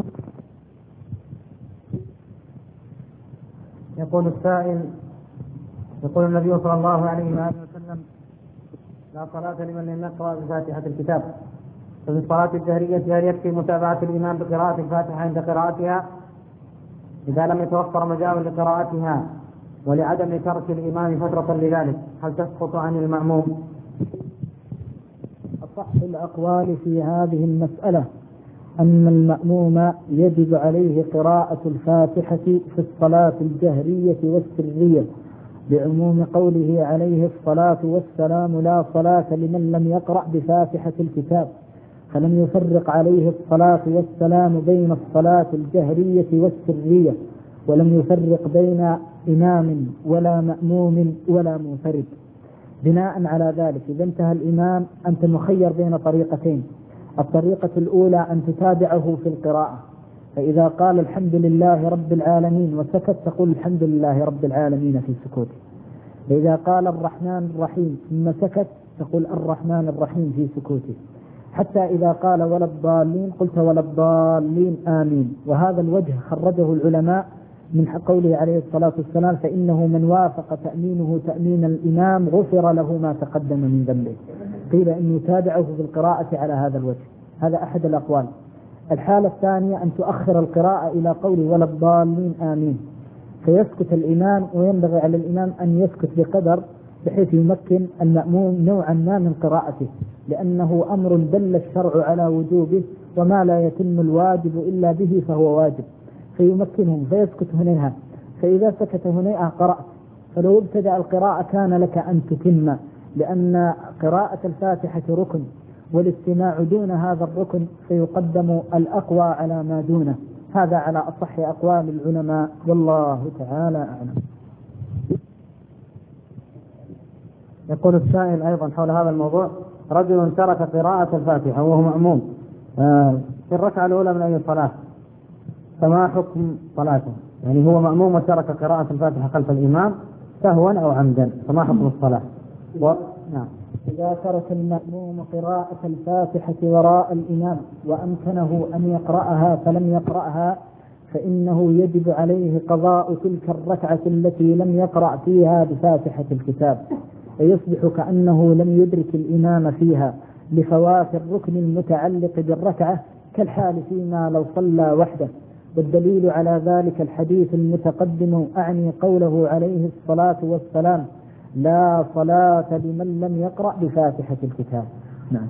يقول السائل: يقول النبي صلى الله عليه وسلم: لا صلاة لمن لم يقرأ بفاتحة الكتاب، ففي الصلاة الجهرية هل يكفي متابعة الإمام بقراءة الفاتحة عند قراءتها إذا لم يتوفر مجال لقراءتها ولعدم ترك الإمام فترة لذلك، هل تسقط عن المأموم؟ أصح الأقوال في هذه المسألة أن المأموم يجب عليه قراءة الفاتحة في الصلاة الجهرية والسرية، بعموم قوله عليه الصلاة والسلام: لا صلاة لمن لم يقرأ بفاتحة الكتاب، فلم يفرق عليه الصلاة والسلام بين الصلاة الجهرية والسرية، ولم يفرق بين إمام ولا مأموم ولا منفرد. بناء على ذلك إذا انتهى الإمام أنت مخير بين طريقتين: الطريقة الأولى أن تتابعه في القراءة، فإذا قال الحمد لله رب العالمين وسكت تقول الحمد لله رب العالمين في سكوته، فإذا قال الرحمن الرحيم ثم سكت تقول الرحمن الرحيم في سكوته، حتى إذا قال ولا الضالين قلت ولا الضالين آمين. وهذا الوجه خرجه العلماء من قوله عليه الصلاة والسلام: فإنه من وافق تأمينه تأمين الإمام غفر له ما تقدم من ذنبه. قيل إن يتابعه في القراءة على هذا الوجه، هذا أحد الأقوال. الحالة الثانية أن تؤخر القراءة إلى قول ولا الضالين آمين، فيسكت الإمام، وينبغي على الإمام أن يسكت بقدر بحيث يمكن المأموم نوعا ما من قراءته، لأنه أمر دل الشرع على وجوبه، وما لا يتم الواجب إلا به فهو واجب، فيمكنهم فيسكت هنيها. فإذا سكت هنيها قرأت، فلو ابتدأ القراءة كان لك أن تتم، لأن قراءة الفاتحة ركن، والاستماع دون هذا الركن فيقدم الأقوى على ما دونه. هذا على أصح أقوال العلماء، والله تعالى أعلم. يقول السائل أيضا حول هذا الموضوع: رجل ترك قراءة الفاتحة وهو مأموم، في الركعة الأولى من أي صلاة فما حكم صلاته؟ يعني هو مأموم وترك قراءة الفاتحة خلف الإمام سهوا أو عمدا، فما حكم الصلاة؟ نعم. إذا ترك المأموم قراءة الفاتحة وراء الإمام وأمكنه أن يقرأها فلم يقرأها فإنه يجب عليه قضاء تلك الركعة التي لم يقرأ فيها بفاتحة الكتاب، فيصبح كأنه لم يدرك الإمام فيها لفوات الركن المتعلق بالركعة كالحال فيما لو صلى وحده. والدليل على ذلك الحديث المتقدم، أعني قوله عليه الصلاة والسلام: لا صلاة لمن لم يقرأ بفاتحة الكتاب. نعم.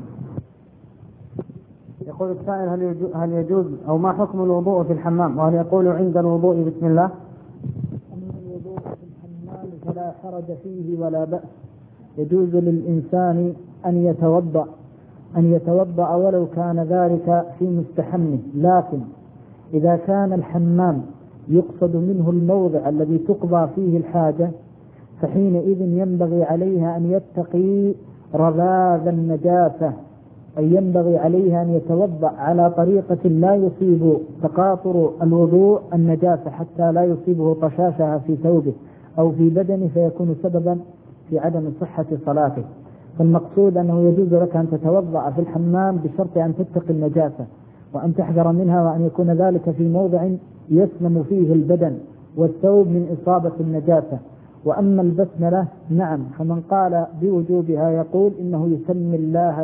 يقول السائل: هل يجوز أو ما حكم الوضوء في الحمام؟ وهل يقول عند الوضوء بسم الله؟ أما الوضوء في الحمام فلا حرج فيه ولا بأس، يجوز للإنسان أن يتوضأ ولو كان ذلك في مستحمه، لكن إذا كان الحمام يقصد منه الموضع الذي تقضى فيه الحاجة فحينئذ ينبغي عليها أن يتقي رذاذ النجاسة، أي ينبغي عليها أن يتوضأ على طريقة لا يصيب تقاطر الوضوء النجاسة حتى لا يصيبه طشاشها في ثوبه أو في بدنه فيكون سببا في عدم صحة صلاته. فالمقصود أنه يجوز لك أن تتوضأ في الحمام بشرط أن تتقي النجاسة وأن تحذر منها، وأن يكون ذلك في موضع يسلم فيه البدن والثوب من إصابة النجاسة. وأما البسملة نعم، فمن قال بوجوبها يقول إنه يسمي الله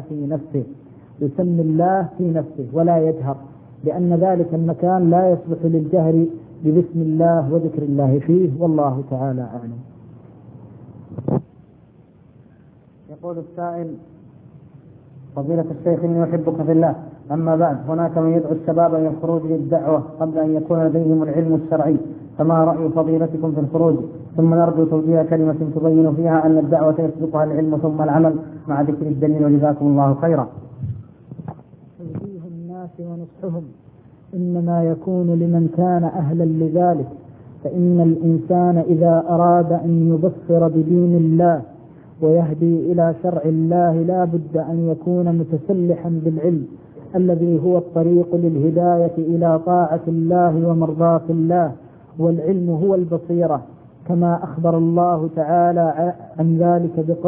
في نفسه ولا يجهر، لأن ذلك المكان لا يصلح للجهر ببسم الله وذكر الله فيه، والله تعالى أعلم. يقول السائل: فضيلة الشيخ، إني أحبك في الله، أما بعد، هناك من يدعو الشباب إلى الخروج للدعوة قبل أن يكون لديهم العلم الشرعي، فما رأي فضيلتكم في الخروج؟ ثم نرجو توجيه كلمة تبين فيها أن الدعوة يسبقها العلم ثم العمل مع ذكر الدليل، وجزاكم الله خيرا. توجيه الناس ونصحهم إنما يكون لمن كان أهلا لذلك، فإن الإنسان إذا أراد أن يبصر بدين الله ويهدي إلى شرع الله لا بد أن يكون متسلحا بالعلم الذي هو الطريق للهداية إلى طاعة الله ومرضاة الله، والعلم هو البصيرة، كما أخبر الله تعالى عن ذلك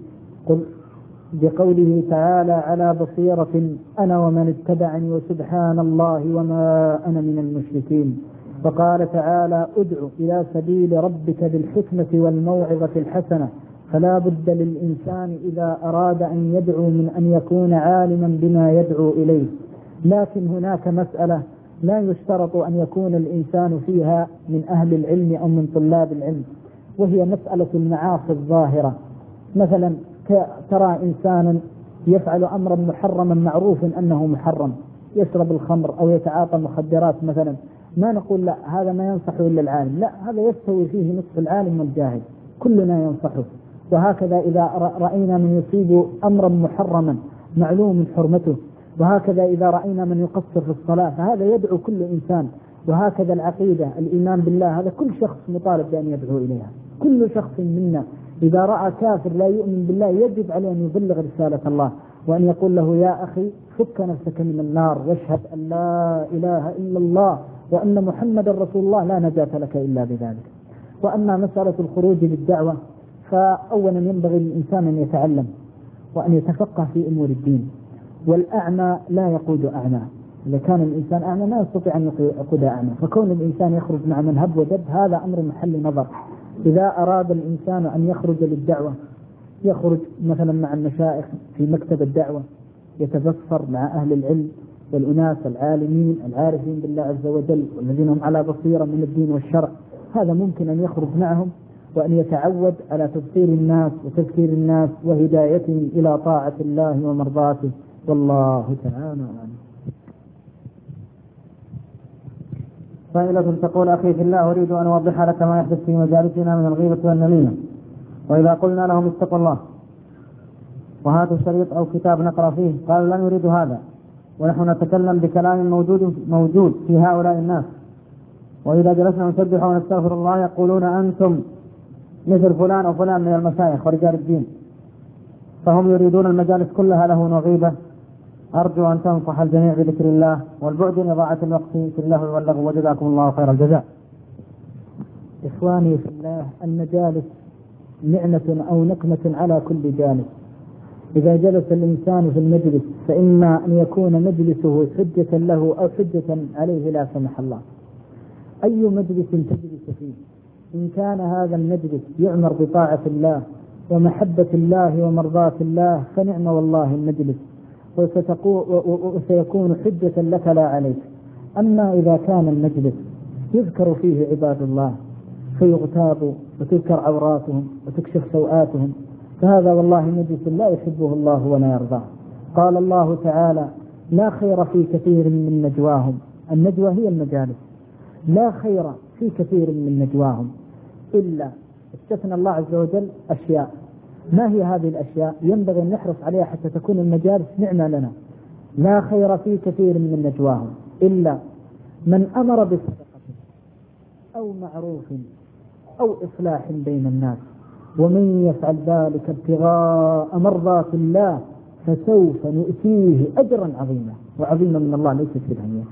بقوله تعالى: على بصيرة أنا ومن اتبعني وسبحان الله وما أنا من المشركين. وقال تعالى: ادع إلى سبيل ربك بالحكمة والموعظة الحسنة. فلا بد للإنسان إذا أراد أن يدعو من أن يكون عالما بما يدعو إليه، لكن هناك مسألة لا يشترط أن يكون الإنسان فيها من أهل العلم أو من طلاب العلم، وهي مسألة المعاصي الظاهرة. مثلا ترى إنسانا يفعل أمرا محرما معروف أنه محرم، يشرب الخمر أو يتعاطى المخدرات مثلا، ما نقول لا هذا ما ينصح إلا العالم، لا، هذا يستوي فيه نصف العالم والجاهل، كلنا ينصحه. وهكذا إذا رأينا من يصيب أمرا محرما معلوم حرمته، وهكذا إذا رأينا من يقصر في الصلاة فهذا يدعو كل إنسان. وهكذا العقيدة، الإيمان بالله، هذا كل شخص مطالب بأن يدعو إليها. كل شخص منا إذا رأى كافر لا يؤمن بالله يجب عليه أن يبلغ رسالة الله، وأن يقول له: يا أخي فك نفسك من النار واشهد أن لا إله إلا الله وأن محمد رسول الله، لا نجاة لك إلا بذلك. وأما مسألة الخروج للدعوة فأولا ينبغي للإنسان أن يتعلم وأن يتفقه في أمور الدين، والأعمى لا يقود أعمى. إذا كان الإنسان أعمى ما يستطيع أن يقود أعمى، فكون الإنسان يخرج مع من هب ودب هذا أمر محل نظر. إذا أراد الإنسان أن يخرج للدعوة يخرج مثلا مع المشايخ في مكتب الدعوة، يتبصر مع أهل العلم والأناس العالمين العارفين بالله عز وجل والذين هم على بصيرة من الدين والشرع، هذا ممكن أن يخرج معهم وأن يتعود على تبصير الناس وتذكير الناس وهدايتهم إلى طاعة الله ومرضاته، والله تعالى أعلم. سائلة تقول: أخي في الله، أريد أن أوضح لك ما يحدث في مجالسنا من الغيبة والنميمة، وإذا قلنا لهم اتقوا الله وهاتوا شريط أو كتاب نقرأ فيه قالوا لن يريد هذا، ونحن نتكلم بكلام موجود في هؤلاء الناس، وإذا جلسنا نسبح ونستغفر الله يقولون أنتم مثل فلان أو فلان من المشايخ ورجال الدين، فهم يريدون المجالس كلها له غيبة أرجو أن تنصح الجميع بذكر الله والبعد عن إضاعة الوقت في اللهو واللغو، وجزاكم الله خير الجزاء. إخواني في الله، المجالس نعمة أو نقمة على كل جالس. إذا جلس الإنسان في المجلس فإما أن يكون مجلسه حجة له أو حجة عليه لا سمح الله. أي مجلس تجلس فيه إن كان هذا المجلس يعمر بطاعة الله ومحبة الله ومرضاة الله فنعم والله المجلس، وسيكون حجة لك لا عليك. أما إذا كان المجلس يذكر فيه عباد الله فيغتابوا وتذكر عوراتهم وتكشف سوآتهم فهذا والله مجلس لا يحبه الله ولا يرضاه. قال الله تعالى: لا خير في كثير من نجواهم. النجوى هي المجالس. لا خير في كثير من نجواهم إلا، استثنى الله عز وجل أشياء. ما هي هذه الأشياء؟ ينبغي أن نحرص عليها حتى تكون المجالس نعمة لنا. لا خير في كثير من نجواهم إلا من أمر بصدقة أو معروف أو إصلاح بين الناس، ومن يفعل ذلك ابتغاء مرضات الله فسوف نؤتيه أجرا عظيما. وعظيما من الله ليس في الدنيا.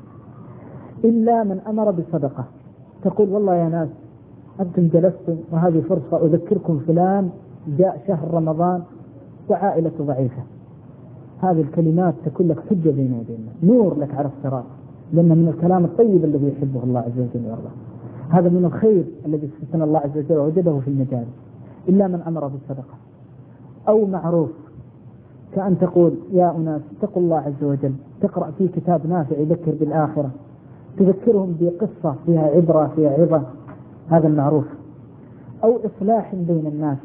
إلا من أمر بصدقة. تقول: والله يا ناس أنتم جلستم وهذه فرصة أذكركم فلان جاء شهر رمضان وعائلة ضعيفة. هذه الكلمات تكون لك حجة بين يدينا، نور لك على الصراط، لأن من الكلام الطيب الذي يحبه الله عز وجل ويرضاه. هذا من الخير الذي استثنى الله عز وجل ووجده في المجالس. إلا من أمر بالصدقة أو معروف، كأن تقول: يا أناس اتقوا الله عز وجل، تقرأ في كتاب نافع يذكر بالآخرة، تذكرهم بقصة فيها عبرة فيها عظة، هذا المعروف. أو إصلاح بين الناس.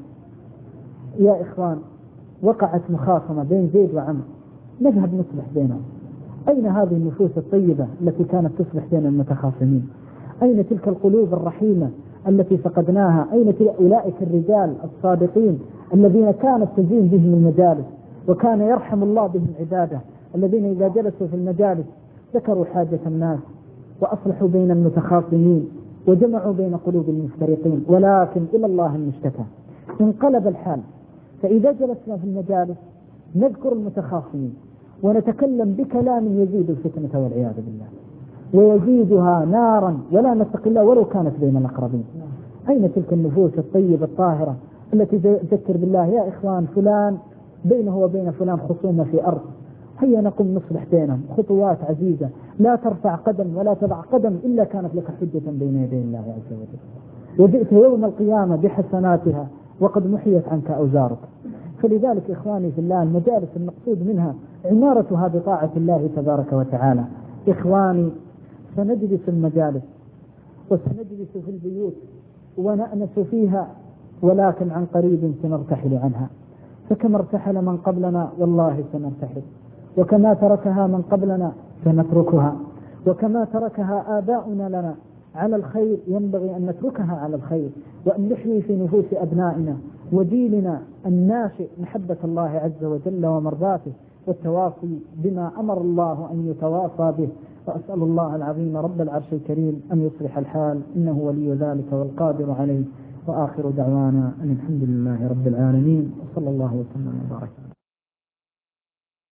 يا إخوان، وقعت مخاصمة بين زيد وعمر، نذهب نصلح بينهم. أين هذه النفوس الطيبة التي كانت تصلح بين المتخاصمين؟ أين تلك القلوب الرحيمة التي فقدناها؟ أين أولئك الرجال الصادقين الذين كانت تزين بهم المجالس وكان يرحم الله بهم عباده، الذين إذا جلسوا في المجالس ذكروا حاجة الناس وأصلحوا بين المتخاصمين وجمعوا بين قلوب المفترقين؟ ولكن إلى الله المشتكى. انقلب الحال، فإذا جلسنا في المجالس نذكر المتخاصمين ونتكلم بكلام يزيد الفتنة والعياذ بالله ويزيدها نارا ولا نتقي الله ولو كانت بين الأقربين. أين تلك النفوس الطيبة الطاهرة التي تذكر بالله؟ يا إخوان، فلان بينه وبين فلان خصومة في أرض، هيا نقوم نصلح بينهم. خطوات عزيزة، لا ترفع قدم ولا تضع قدم إلا كانت لك حجة بين يدي الله عز وجل، وجئت يوم القيامة بحسناتها وقد محيت عنك أوزارك. فلذلك إخواني في الله، المجالس المقصود منها عمارتها بطاعة الله تبارك وتعالى. إخواني، سنجلس المجالس وسنجلس في البيوت ونأنس فيها، ولكن عن قريب سنرتحل عنها. فكما ارتحل من قبلنا والله سنرتحل، وكما تركها من قبلنا سنتركها، وكما تركها آباؤنا لنا على الخير ينبغي أن نتركها على الخير، وأن نحيي في نفوس أبنائنا وجيلنا الناشئ محبة الله عز وجل ومرضاته والتواصي بما أمر الله أن يتواصى به. وأسأل الله العظيم رب العرش الكريم أن يصلح الحال، إنه ولي ذلك والقادر عليه. وآخر دعوانا أن الحمد لله رب العالمين، وصلى الله وسلم وبارك.